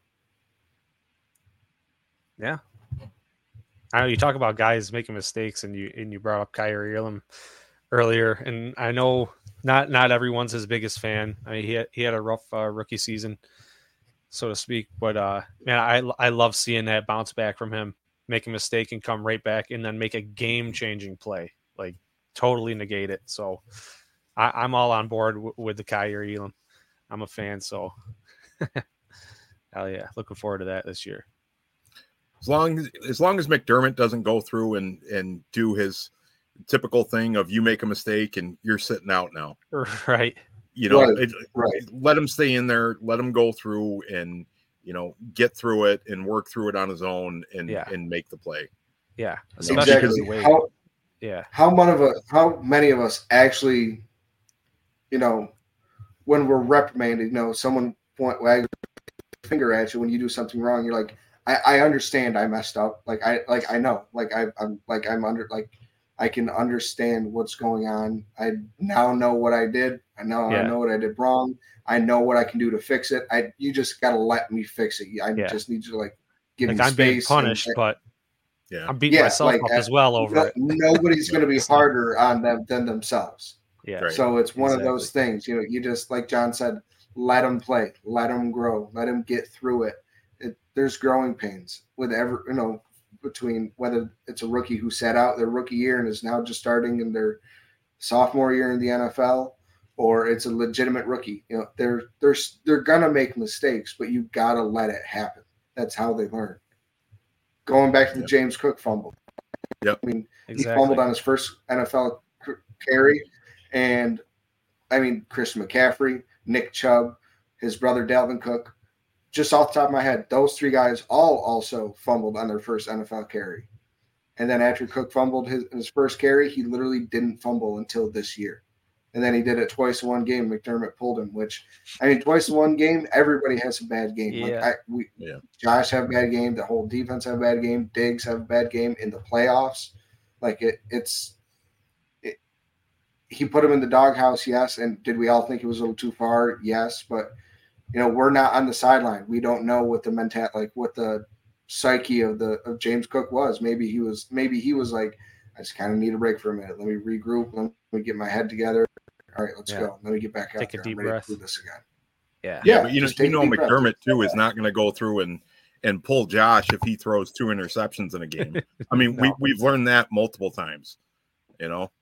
Yeah. I know you talk about guys making mistakes, and you and you brought up Kyrie Elam earlier, and I know not not everyone's his biggest fan. I mean, he had, he had a rough uh, rookie season, so to speak, but uh, man, I I love seeing that bounce back from him, make a mistake and come right back, and then make a game changing play, like totally negate it. So I, I'm all on board w- with the Kyrie Elam. I'm a fan, so hell yeah, looking forward to that this year. As long as, as long as McDermott doesn't go through and, and do his typical thing of you make a mistake and you're sitting out now. Right. You know, right. It, right. let him stay in there, let him go through and, you know, get through it and work through it on his own and, yeah. and make the play. Yeah. Exactly. How, yeah. How many of us, how many of us actually, you know, when we're reprimanded, you know, someone point wags a finger at you when you do something wrong, you're like, I, I understand I messed up. Like I like I know. Like I, I'm like I'm under like I can understand what's going on. I now know what I did. I know yeah. I know what I did wrong. I know what I can do to fix it. I you just gotta let me fix it. I yeah. just need you to like give like me I'm space. being punished, and, but yeah, I'm beating yeah, myself like, up as well over no, it. Nobody's gonna be harder on them than themselves. Yeah. Right. So it's one exactly. of those things. You know, you just like John said, let them play, let them grow, let them get through it. It, there's growing pains with every, you know, between whether it's a rookie who sat out their rookie year and is now just starting in their sophomore year in the N F L, or it's a legitimate rookie. You know, they're they're they're gonna make mistakes, but you gotta let it happen. That's how they learn. Going back to the yep. James Cook fumble. Yep. I mean, exactly. he fumbled on his first N F L carry, and I mean Christian McCaffrey, Nick Chubb, his brother Dalvin Cook. Just off the top of my head, those three guys all also fumbled on their first N F L carry. And then after Cook fumbled his, his first carry, he literally didn't fumble until this year. And then he did it twice in one game. McDermott pulled him, which, I mean, twice in one game, everybody has a bad game. Yeah. Like I, we, yeah. Josh have a bad game. The whole defense have a bad game. Diggs have a bad game in the playoffs. Like it, it's it, he put him in the doghouse, yes. And did we all think it was a little too far? Yes. But, you know, we're not on the sideline. We don't know what the mental, like what the psyche of the of James Cook was. Maybe he was, maybe he was like, I just kind of need a break for a minute. Let me regroup. Let me get my head together. All right, let's yeah. go. Let me get back out Take there. a deep I'm ready breath. to do this again. Yeah, yeah. yeah But you know, you know, McDermott breath. too is not going to go through and and pull Josh if he throws two interceptions in a game. I mean, no. we we've learned that multiple times. You know,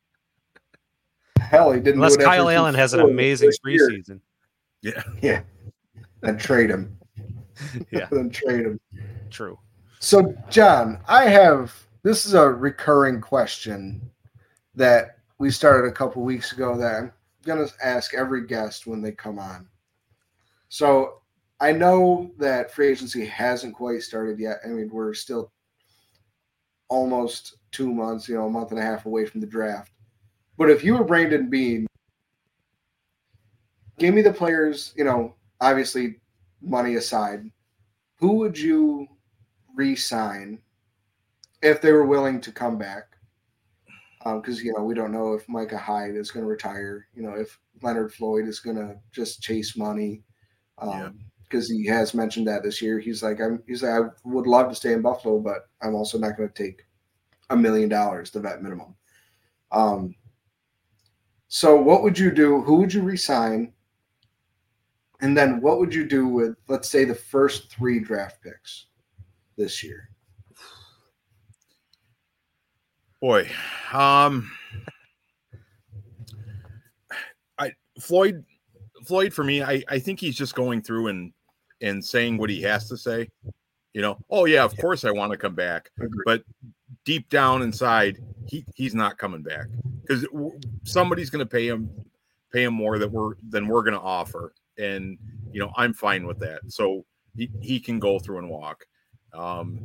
hell, he didn't. Unless do it Kyle Allen has an amazing preseason. Yeah, yeah. And trade him. Yeah, then trade him. True. So, John, I have this is a recurring question that we started a couple weeks ago that I'm going to ask every guest when they come on. So, I know that free agency hasn't quite started yet. I mean, we're still almost two months, you know, a month and a half away from the draft. But if you were Brandon Beane, give me the players, you know, obviously money aside, who would you re-sign if they were willing to come back? Because, um, you know, we don't know if Micah Hyde is going to retire, you know, if Leonard Floyd is going to just chase money. Um, because yeah. he has mentioned that this year. He's like, I'm, he's like, I would love to stay in Buffalo, but I'm also not going to take a million dollars, the vet minimum. Um, so what would you do? Who would you resign? And then what would you do with, let's say, the first three draft picks this year? Boy, um, I Floyd, Floyd for me, I, I think he's just going through and and saying what he has to say. You know, oh yeah, of course I want to come back, Agreed. but deep down inside, he he's not coming back because somebody's going to pay him pay him more that we're than we're going to offer, and you know I'm fine with that. So he he can go through and walk. Um,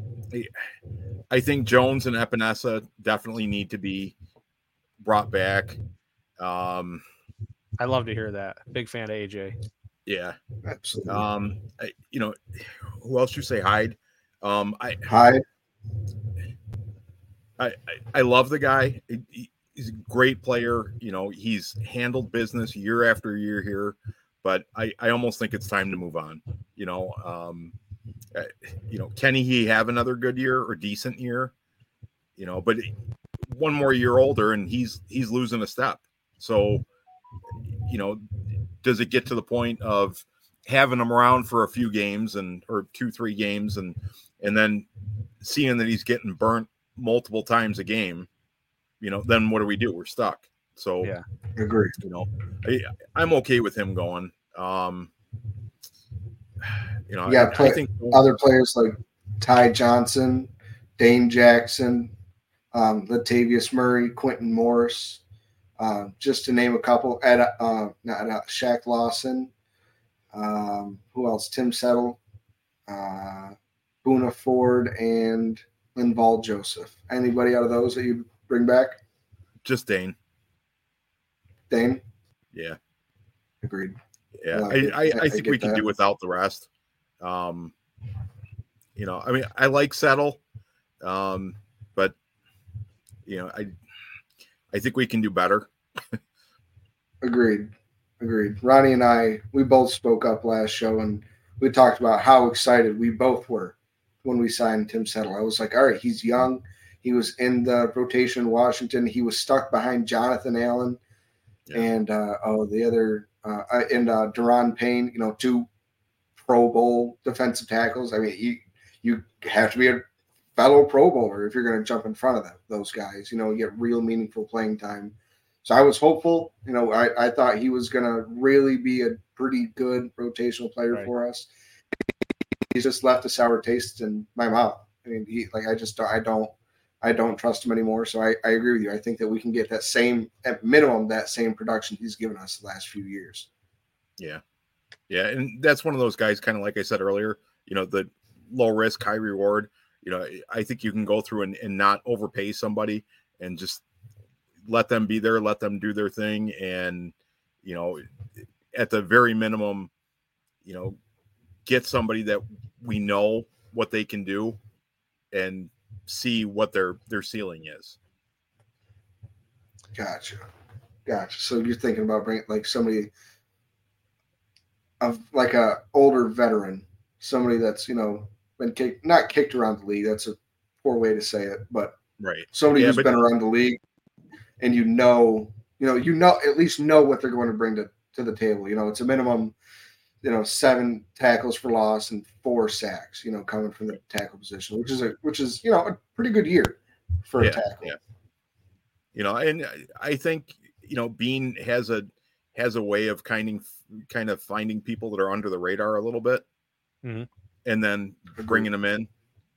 I think Jones and Epinesa definitely need to be brought back. Um, I love to hear that. Big fan of A J. Yeah, Absolutely. um, I, you know, who else you say Hyde? Um, I Hyde. I, I I love the guy. He, he's a great player. You know, he's handled business year after year here, but I I almost think it's time to move on. You know, um, uh, you know, can he have another good year or decent year? You know, but one more year older and he's he's losing a step. So, you know, does it get to the point of having him around for a few games and or two, three games and and then seeing that he's getting burnt multiple times a game, you know, then what do we do? We're stuck. So yeah, agree. You know, I, I'm okay with him going. Um, you know, Yeah, I, play, I think other players like Ty Johnson, Dane Jackson, um, Latavius Murray, Quentin Morris, uh, just to name a couple. Ed, uh, not uh, Shaq Lawson. Um, who else? Tim Settle, uh, Boona Ford, and Linval Joseph. Anybody out of those that you bring back? just Dane. Dane? Yeah. Agreed. Yeah. Like I, it. I, I I think get we can that. do without the rest. Um, you know, I mean, I like Settle, um, but you know, I, I think we can do better. Agreed. Agreed. Ronnie and I, we both spoke up last show and we talked about how excited we both were when we signed Tim Settle. I was like, all right, he's young. He was in the rotation in Washington. He was stuck behind Jonathan Allen Yeah. and, uh, oh, the other, uh, and uh, Deron Payne, you know, two Pro Bowl defensive tackles. I mean, you, you have to be a fellow Pro Bowler if you're going to jump in front of them, those guys, you know, you get real meaningful playing time. So I was hopeful, you know, I, I thought he was going to really be a pretty good rotational player Right. for us. He's just left a sour taste in my mouth. I mean, he like, I just, I don't, I don't trust him anymore. So I, I agree with you. I think that we can get that same, at minimum, that same production he's given us the last few years. Yeah. Yeah. And that's one of those guys, kind of like I said earlier, you know, the low risk, high reward. You know, I think you can go through and, and not overpay somebody and just let them be there, let them do their thing. And, you know, at the very minimum, you know, get somebody that we know what they can do and see what their, their ceiling is. Gotcha. Gotcha. So you're thinking about bringing like somebody of like a older veteran, somebody that's, you know, been kicked, not kicked around the league. That's a poor way to say it, but Right. somebody Yeah, who's but- been around the league and you know, you know, you know, at least know what they're going to bring to, to the table. You know, it's a minimum, you know, seven tackles for loss and four sacks, you know, coming from the tackle position, which is a, which is, you know, a pretty good year for Yeah, a tackle. yeah. You know, and I think, you know, Bean has a, has a way of kind of, kind of finding people that are under the radar a little bit Mhm. and then bringing them in.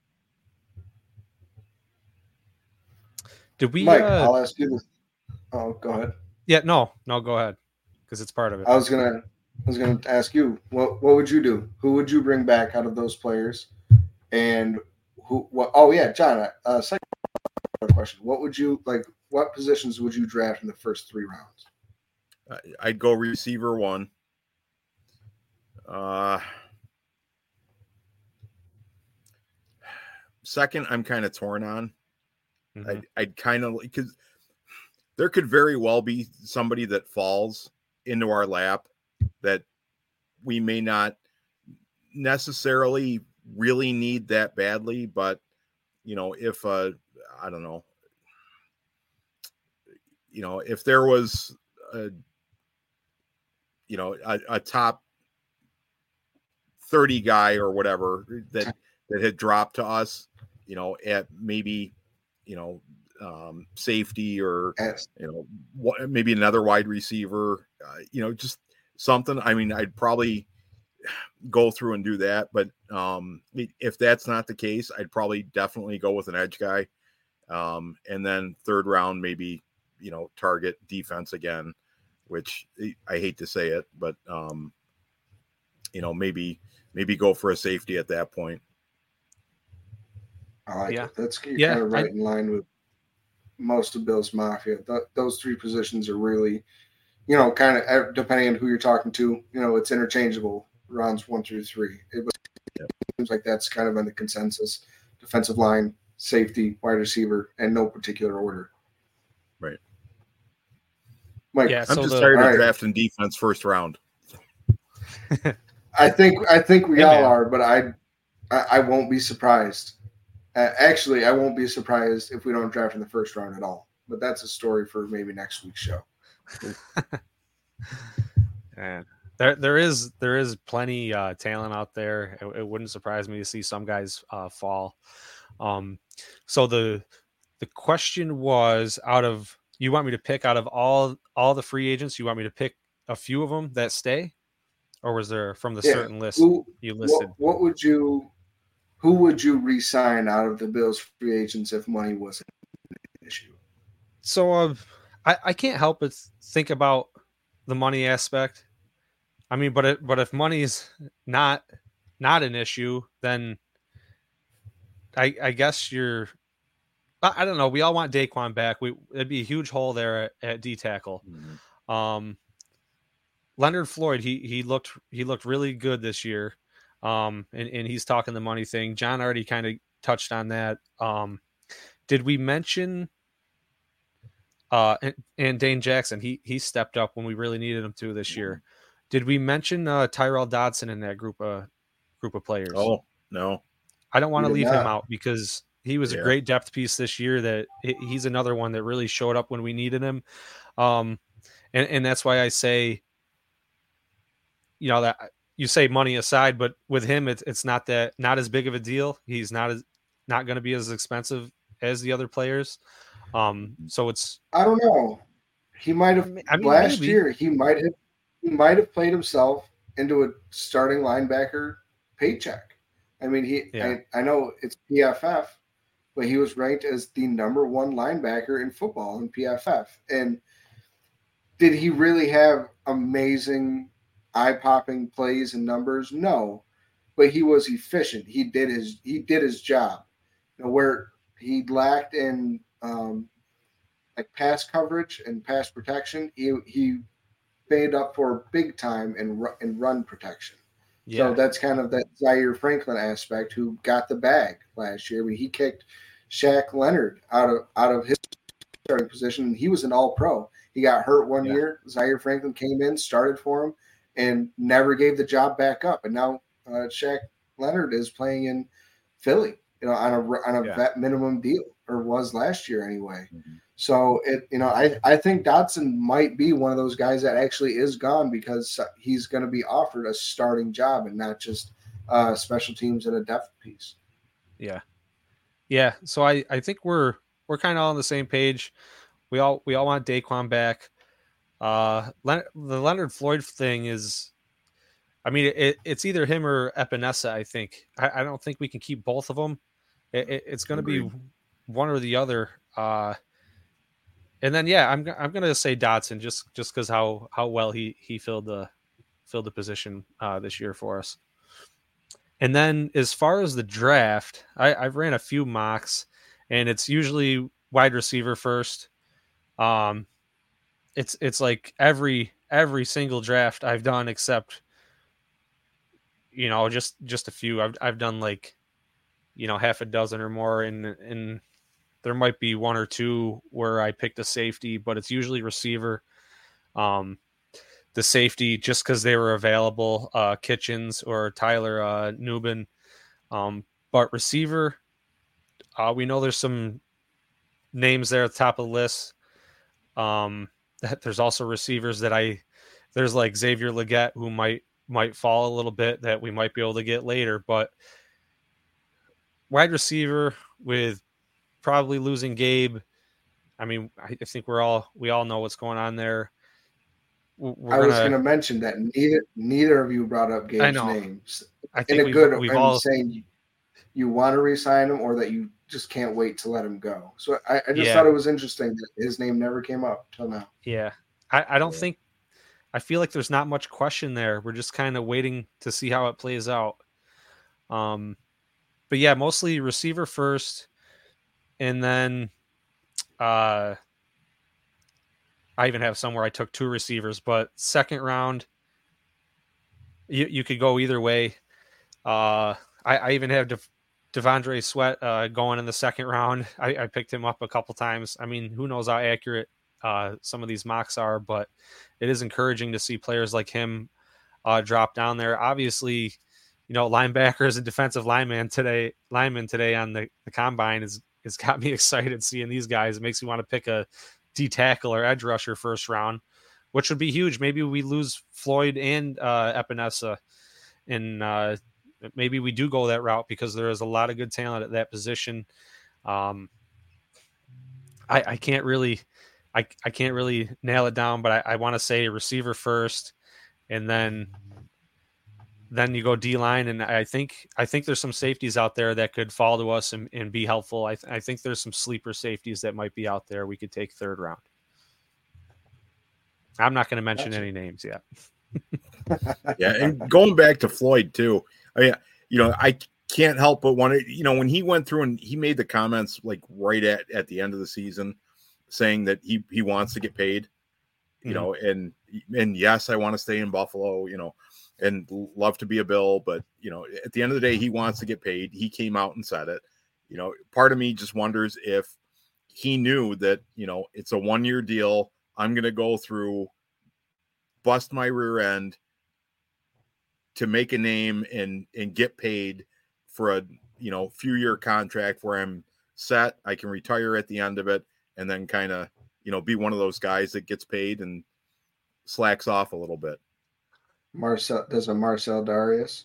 Did we? Mike, uh, I'll ask you this. Oh, go ahead. yeah, no, no, go ahead, because it's part of it. I was gonna, I was gonna ask you, what what would you do? Who would you bring back out of those players? And who? What? Oh yeah, John. Uh, second question: what would you like? What positions would you draft in the first three rounds? I- I'd go receiver one. Uh, second, I'm kind of torn on. Mhm. I'd, I'd kind of because there could very well be somebody that falls into our lap that we may not necessarily really need that badly, but you know, if uh, I don't know, you know, if there was a, you know, a, a top thirty guy or whatever that, that had dropped to us, you know, at maybe, you know, um, safety or, Yes. you know, what, maybe another wide receiver, uh, you know, just something. I mean, I'd probably go through and do that. But um, if that's not the case, I'd probably definitely go with an edge guy. Um, and then third round, maybe, you know, target defense again, which I hate to say it, but, um, you know, maybe, maybe go for a safety at that point. I like Yeah. it. That's you're Yeah, kind of right I- in line with most of Bill's Mafia. Th- those three positions are really, you know, kind of depending on who you're talking to, you know, it's interchangeable rounds one through three. It Yep. seems like that's kind of on the consensus. Defensive line, safety, wide receiver, and no particular order. Right. Mike, Yeah, I'm So just the- tired of All right. drafting defense first round. I think I think we Hey, all man. are, but I, I I won't be surprised. Uh, actually, I won't be surprised if we don't draft in the first round at all. But that's a story for maybe next week's show. And there, there is, there is plenty uh, talent out there. It, it wouldn't surprise me to see some guys uh, fall. Um, so the, the question was, out of, you want me to pick out of all, all the free agents, you want me to pick a few of them that stay, or was there from the Yeah, certain list Who you listed? what, what would you who would you re-sign out of the Bills free agents if money wasn't an issue? So uh, I, I can't help but think about the money aspect. I mean, but it, but if money's not not an issue, then I I guess you're. I, I don't know. We all want Daquan back. We it'd be a huge hole there at, at D tackle. Mm-hmm. Um, Leonard Floyd, he he looked he looked really good this year. Um, and, and he's talking the money thing. John already kind of touched on that. Um, did we mention uh and, and Dane Jackson? He he stepped up when we really needed him to this year. Did we mention uh, Tyrell Dodson in that group of group of players? Oh, no. I don't want to We did leave him not. out because he was Yeah. a great depth piece this year. That he- he's another one that really showed up when we needed him. Um, and, and that's why I say, you know, that you say money aside, but with him, it's it's not that not as big of a deal. He's not as not going to be as expensive as the other players. Um, so it's I don't know. He might have I mean, last maybe. year. He might have he might have played himself into a starting linebacker paycheck. I mean, he Yeah. I, I know it's P F F, but he was ranked as the number one linebacker in football in P F F. And did he really have amazing eye-popping plays and numbers? No, but he was efficient. He did his he did his job. You know, where he lacked in um, like pass coverage and pass protection, he he made up for big time in ru- in run protection. Yeah. So that's kind of that Zaire Franklin aspect who got the bag last year. I mean, he kicked Shaq Leonard out of out of his starting position. He was an all-pro. He got hurt one Yeah. year. Zaire Franklin came in, started for him, and never gave the job back up. And now uh, Shaq Leonard is playing in Philly, you know, on a on a Yeah. vet minimum deal, or was last year anyway. Mhm. So it, you know, I, I think Dotson might be one of those guys that actually is gone because he's going to be offered a starting job and not just uh, special teams and a depth piece. Yeah. Yeah. So I, I think we're we're kind of on the same page. We all we all want Daquan back. Uh, Len- the Leonard Floyd thing is, I mean, it, it's either him or Epinesa. I think I, I don't think we can keep both of them. It, it, it's going to be Agreed. one or the other. Uh, and then yeah, I'm I'm going to say Dotson just just because how how well he he filled the filled the position uh, this year for us. And then as far as the draft, I, I've ran a few mocks, and it's usually wide receiver first. Um, it's it's like every every single draft I've done except, you know, just just a few. I've I've done like, you know, half a dozen or more, and and there might be one or two where I picked a safety, but it's usually receiver. Um, the safety just because they were available, uh, Kitchens or Tyler uh, Nubin. Um, but receiver, uh, we know there's some names there at the top of the list. Um, there's also receivers that I, there's like Xavier Legette who might might fall a little bit that we might be able to get later, but wide receiver with probably losing Gabe. I mean, I think we're all we all know what's going on there. We're I was gonna, going to mention that neither neither of you brought up Gabe's names. I think in a we've, good, we've I'm all saying you, you want to re-sign him or that you just can't wait to let him go. So I, I just Yeah. thought it was interesting that his name never came up till now. Yeah, I, I don't Yeah. think. I feel like there's not much question there. We're just kind of waiting to see how it plays out. Um, but yeah, mostly receiver first, and then uh, I even have somewhere I took two receivers, but second round, you you could go either way. Uh, I, I even have De, Devondre Sweat uh, going in the second round. I, I picked him up a couple times. I mean, who knows how accurate uh, some of these mocks are, but it is encouraging to see players like him uh, drop down there. Obviously, you know, linebackers and defensive linemen today, linemen today on the, the combine is has got me excited seeing these guys. It makes me want to pick a D tackle or edge rusher first round, which would be huge. Maybe we lose Floyd and uh, Epinesa, and uh, maybe we do go that route because there is a lot of good talent at that position. Um, I, I can't really, I, I can't really nail it down, but I, I want to say receiver first, and then then you go D line, and I think I think there's some safeties out there that could fall to us and, and be helpful. I, th- I think there's some sleeper safeties that might be out there we could take third round. I'm not going to mention Gotcha. any names yet. Yeah, and going back to Floyd too. I mean, you know, I can't help but want to, you know, when he went through and he made the comments like right at, at the end of the season saying that he, he wants to get paid, you mm-hmm. know, and, and yes, I want to stay in Buffalo, you know, and love to be a Bill, but you know, at the end of the day, he wants to get paid. He came out and said it, you know, part of me just wonders if he knew that, you know, it's a one-year deal. I'm going to go through, bust my rear end to make a name and, and get paid for a, you know, few year contract where I'm set. I can retire at the end of it and then kind of, you know, be one of those guys that gets paid and slacks off a little bit. Marcel, there's a Marcel Darius.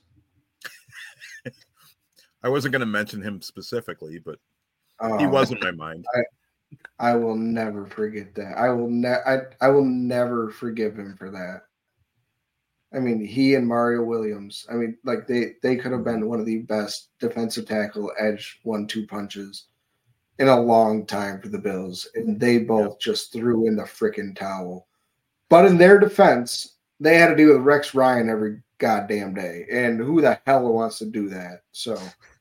I wasn't going to mention him specifically, but oh, he was in my mind. I, I will never forget that. I will ne- I, I will never forgive him for that. I mean, he and Mario Williams, I mean, like they, they could have been one of the best defensive tackle edge one two punches in a long time for the Bills. And they both yep. just threw in the freaking towel. But in their defense, they had to deal with Rex Ryan every goddamn day. And who the hell wants to do that? So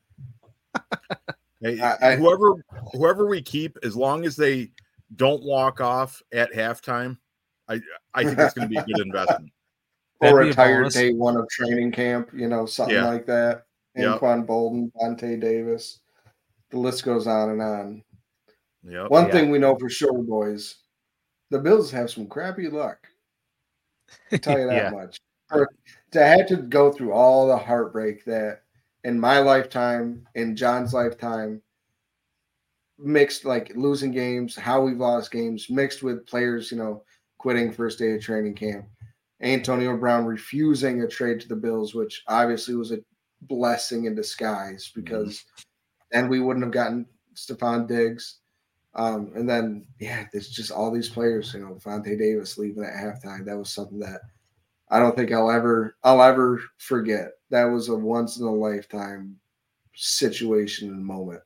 hey, I, I, whoever whoever we keep, as long as they don't walk off at halftime, I I think it's going to be a good investment. Or retired day one of training camp, you know, something yeah. like that. Yep. Anquan Bolden, Vontae Davis. The list goes on and on. Yep. One yeah. thing we know for sure, boys, the Bills have some crappy luck. I'll tell you that yeah. much. Or to have to go through all the heartbreak that in my lifetime, in John's lifetime, mixed like losing games, how we've lost games, mixed with players, you know, quitting first day of training camp. Antonio Brown refusing a trade to the Bills, which obviously was a blessing in disguise because mm-hmm. then we wouldn't have gotten Stephon Diggs. Um, and then, yeah, there's just all these players, you know, Vontae Davis leaving at halftime. That was something that I don't think I'll ever, I'll ever forget. That was a once in a lifetime situation and moment.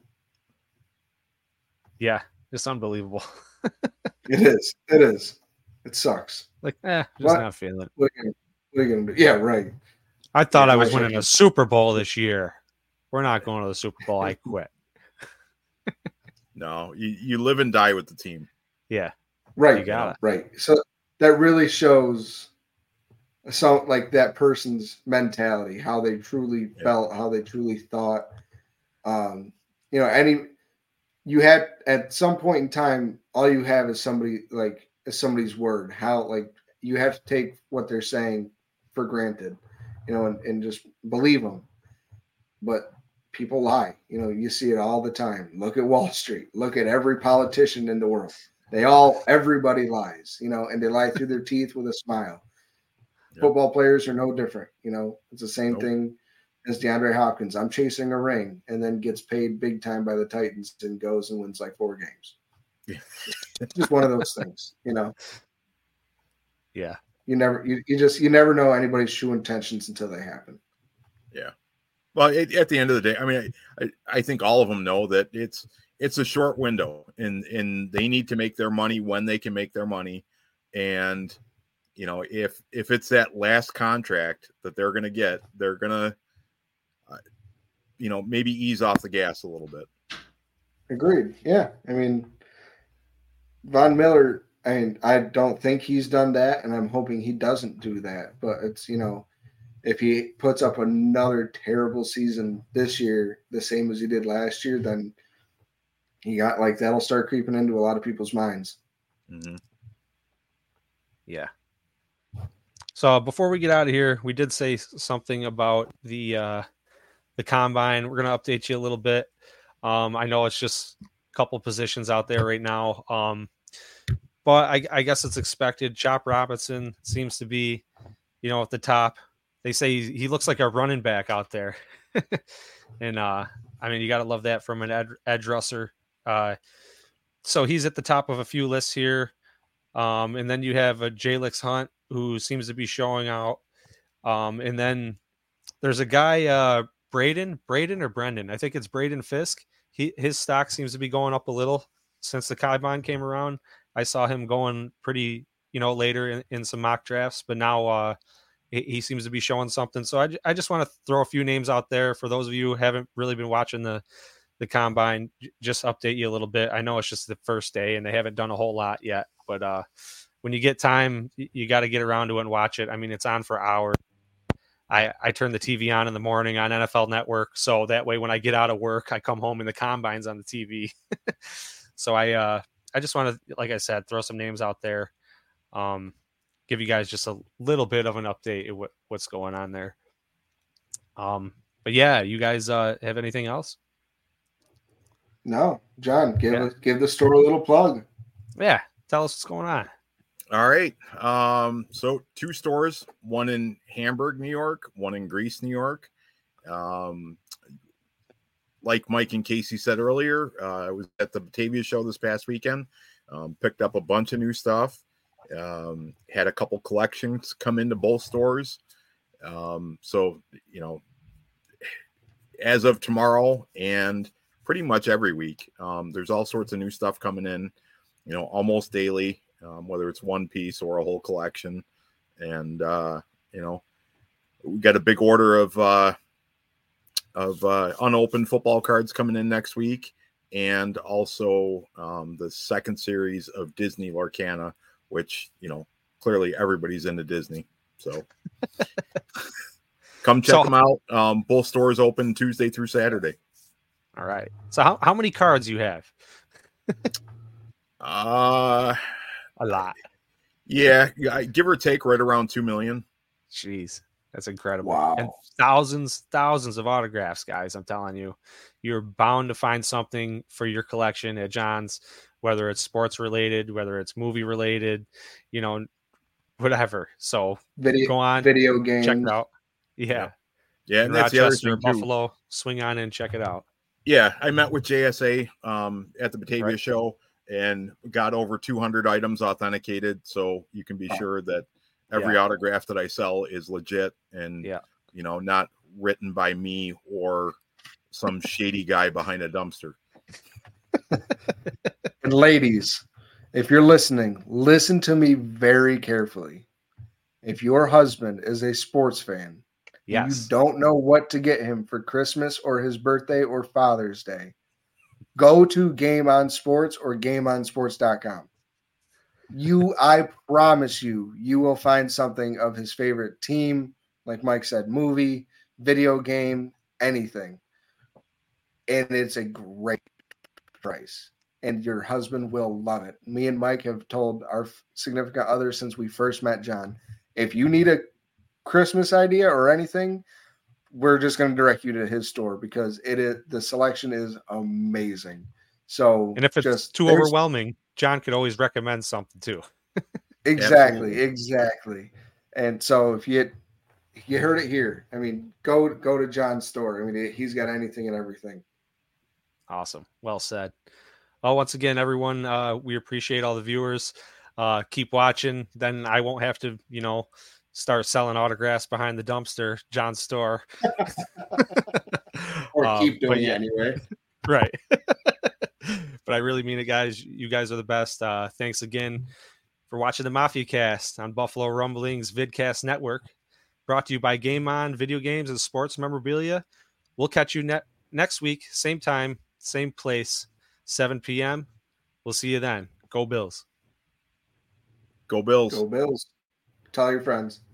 Yeah, it's unbelievable. It is. It is. It sucks. Like, eh, just what? not feeling it. What are you going to do? Yeah, right. I thought yeah, I was winning a Super Bowl this year. We're not going to the Super Bowl. I quit. No, you, you live and die with the team. Yeah. Right. You got it. Right. So that really shows so like that person's mentality, how they truly yeah. felt, how they truly thought. Um, you know, any you had at some point in time, all you have is somebody like is somebody's word. How like you have to take what they're saying for granted, you know, and, and just believe them. But people lie. You know, you see it all the time. Look at Wall Street. Look at every politician in the world. They all, everybody lies, you know, and they lie through their teeth with a smile. Yep. Football players are no different. You know, it's the same nope. thing as DeAndre Hopkins. I'm chasing a ring and then gets paid big time by the Titans and goes and wins like four games. Yeah. It's just one of those things, you know? Yeah. You never, you, you just, you never know anybody's true intentions until they happen. Yeah. Well, it, at the end of the day, I mean, I, I, I think all of them know that it's, it's a short window and, and they need to make their money when they can make their money. And, you know, if, if it's that last contract that they're going to get, they're going to, uh, you know, maybe ease off the gas a little bit. Agreed. Yeah. I mean, Von Miller, I mean, I don't think he's done that, and I'm hoping he doesn't do that. But it's, you know, if he puts up another terrible season this year, the same as he did last year, then he got like that'll start creeping into a lot of people's minds. Mm-hmm. Yeah. So before we get out of here, we did say something about the uh, the combine. We're going to update you a little bit. Um, I know it's just a couple positions out there right now. Um, but I, I guess it's expected. Chop Robinson seems to be, you know, at the top. They say he, he looks like a running back out there. and, uh, I mean, you got to love that from an ed, edge rusher. Uh, so he's at the top of a few lists here. Um, and then you have a Jalix Hunt who seems to be showing out. Um, and then there's a guy, uh, Braden, Braden or Brendan. I think it's Braden Fisk. He, his stock seems to be going up a little since the combine came around. I saw him going pretty, you know, later in, in some mock drafts, but now uh, he, he seems to be showing something. So I, I just want to throw a few names out there for those of you who haven't really been watching the, the combine, just update you a little bit. I know it's just the first day and they haven't done a whole lot yet, but uh, when you get time, you, you got to get around to it and watch it. I mean, it's on for hours. I, I turn the T V on in the morning on N F L Network. So that way, when I get out of work, I come home and the combine's on the T V. so I, uh, I just want to, like I said, throw some names out there. Um, give you guys just a little bit of an update of what, what's going on there. Um, but yeah, you guys, uh, have anything else? No, John, give, yeah. give the store a little plug. Yeah. Tell us what's going on. All right. Um, so two stores, one in Hamburg, New York, one in Greece, New York. Um, like Mike and Casey said earlier, uh, I was at the Batavia show this past weekend, um, picked up a bunch of new stuff, um, had a couple collections come into both stores. Um, so, you know, as of tomorrow and pretty much every week, um, there's all sorts of new stuff coming in, you know, almost daily. Um, whether it's one piece or a whole collection. And, uh, you know, we got a big order of, uh, of, uh, unopened football cards coming in next week. And also, um, the second series of Disney Lorcana, which, you know, clearly everybody's into Disney. So come check so, them out. Um, both stores open Tuesday through Saturday. All right. So how, how many cards you have? uh, A lot. Yeah, give or take right around two million. Jeez, that's incredible. Wow. And thousands, thousands of autographs, guys. I'm telling you, you're bound to find something for your collection at John's, whether it's sports related, whether it's movie related, you know, whatever. So video, go on, video games. check it out. Yeah. Yeah. In And that's the other Rochester, thing too. Buffalo, swing on in, check it out. Yeah. I met with J S A um, at the Batavia Right. show. And got over two hundred items authenticated, so you can be sure that every Yeah. autograph that I sell is legit and, Yeah. you know, not written by me or some shady guy behind a dumpster. And ladies, if you're listening, listen to me very carefully. If your husband is a sports fan, Yes. and you don't know what to get him for Christmas or his birthday or Father's Day, go to Game On Sports or game on sports dot com. You, I promise you, you will find something of his favorite team, like Mike said, movie, video game, anything. And it's a great price. And your husband will love it. Me and Mike have told our significant other since we first met John, if you need a Christmas idea or anything, we're just going to direct you to his store because it is the selection is amazing. So, And if it's just, too there's- overwhelming, John could always recommend something too. Exactly, Absolutely. exactly. And so if you you heard it here, I mean, go go to John's store. I mean, he's got anything and everything. Awesome. Well said. Well, once again, everyone, uh, we appreciate all the viewers. Uh, keep watching. Then I won't have to, you know, start selling autographs behind the dumpster, John's store. Or Um, keep but doing yeah. it anyway. Right. But I really mean it, guys. You guys are the best. Uh, thanks again for watching the Mafia Cast on Buffalo Rumblings Vidcast Network. Brought to you by Game On, video games and sports memorabilia. We'll catch you ne- next week, same time, same place, seven p.m. We'll see you then. Go Bills. Go Bills. Go Bills. Tell your friends.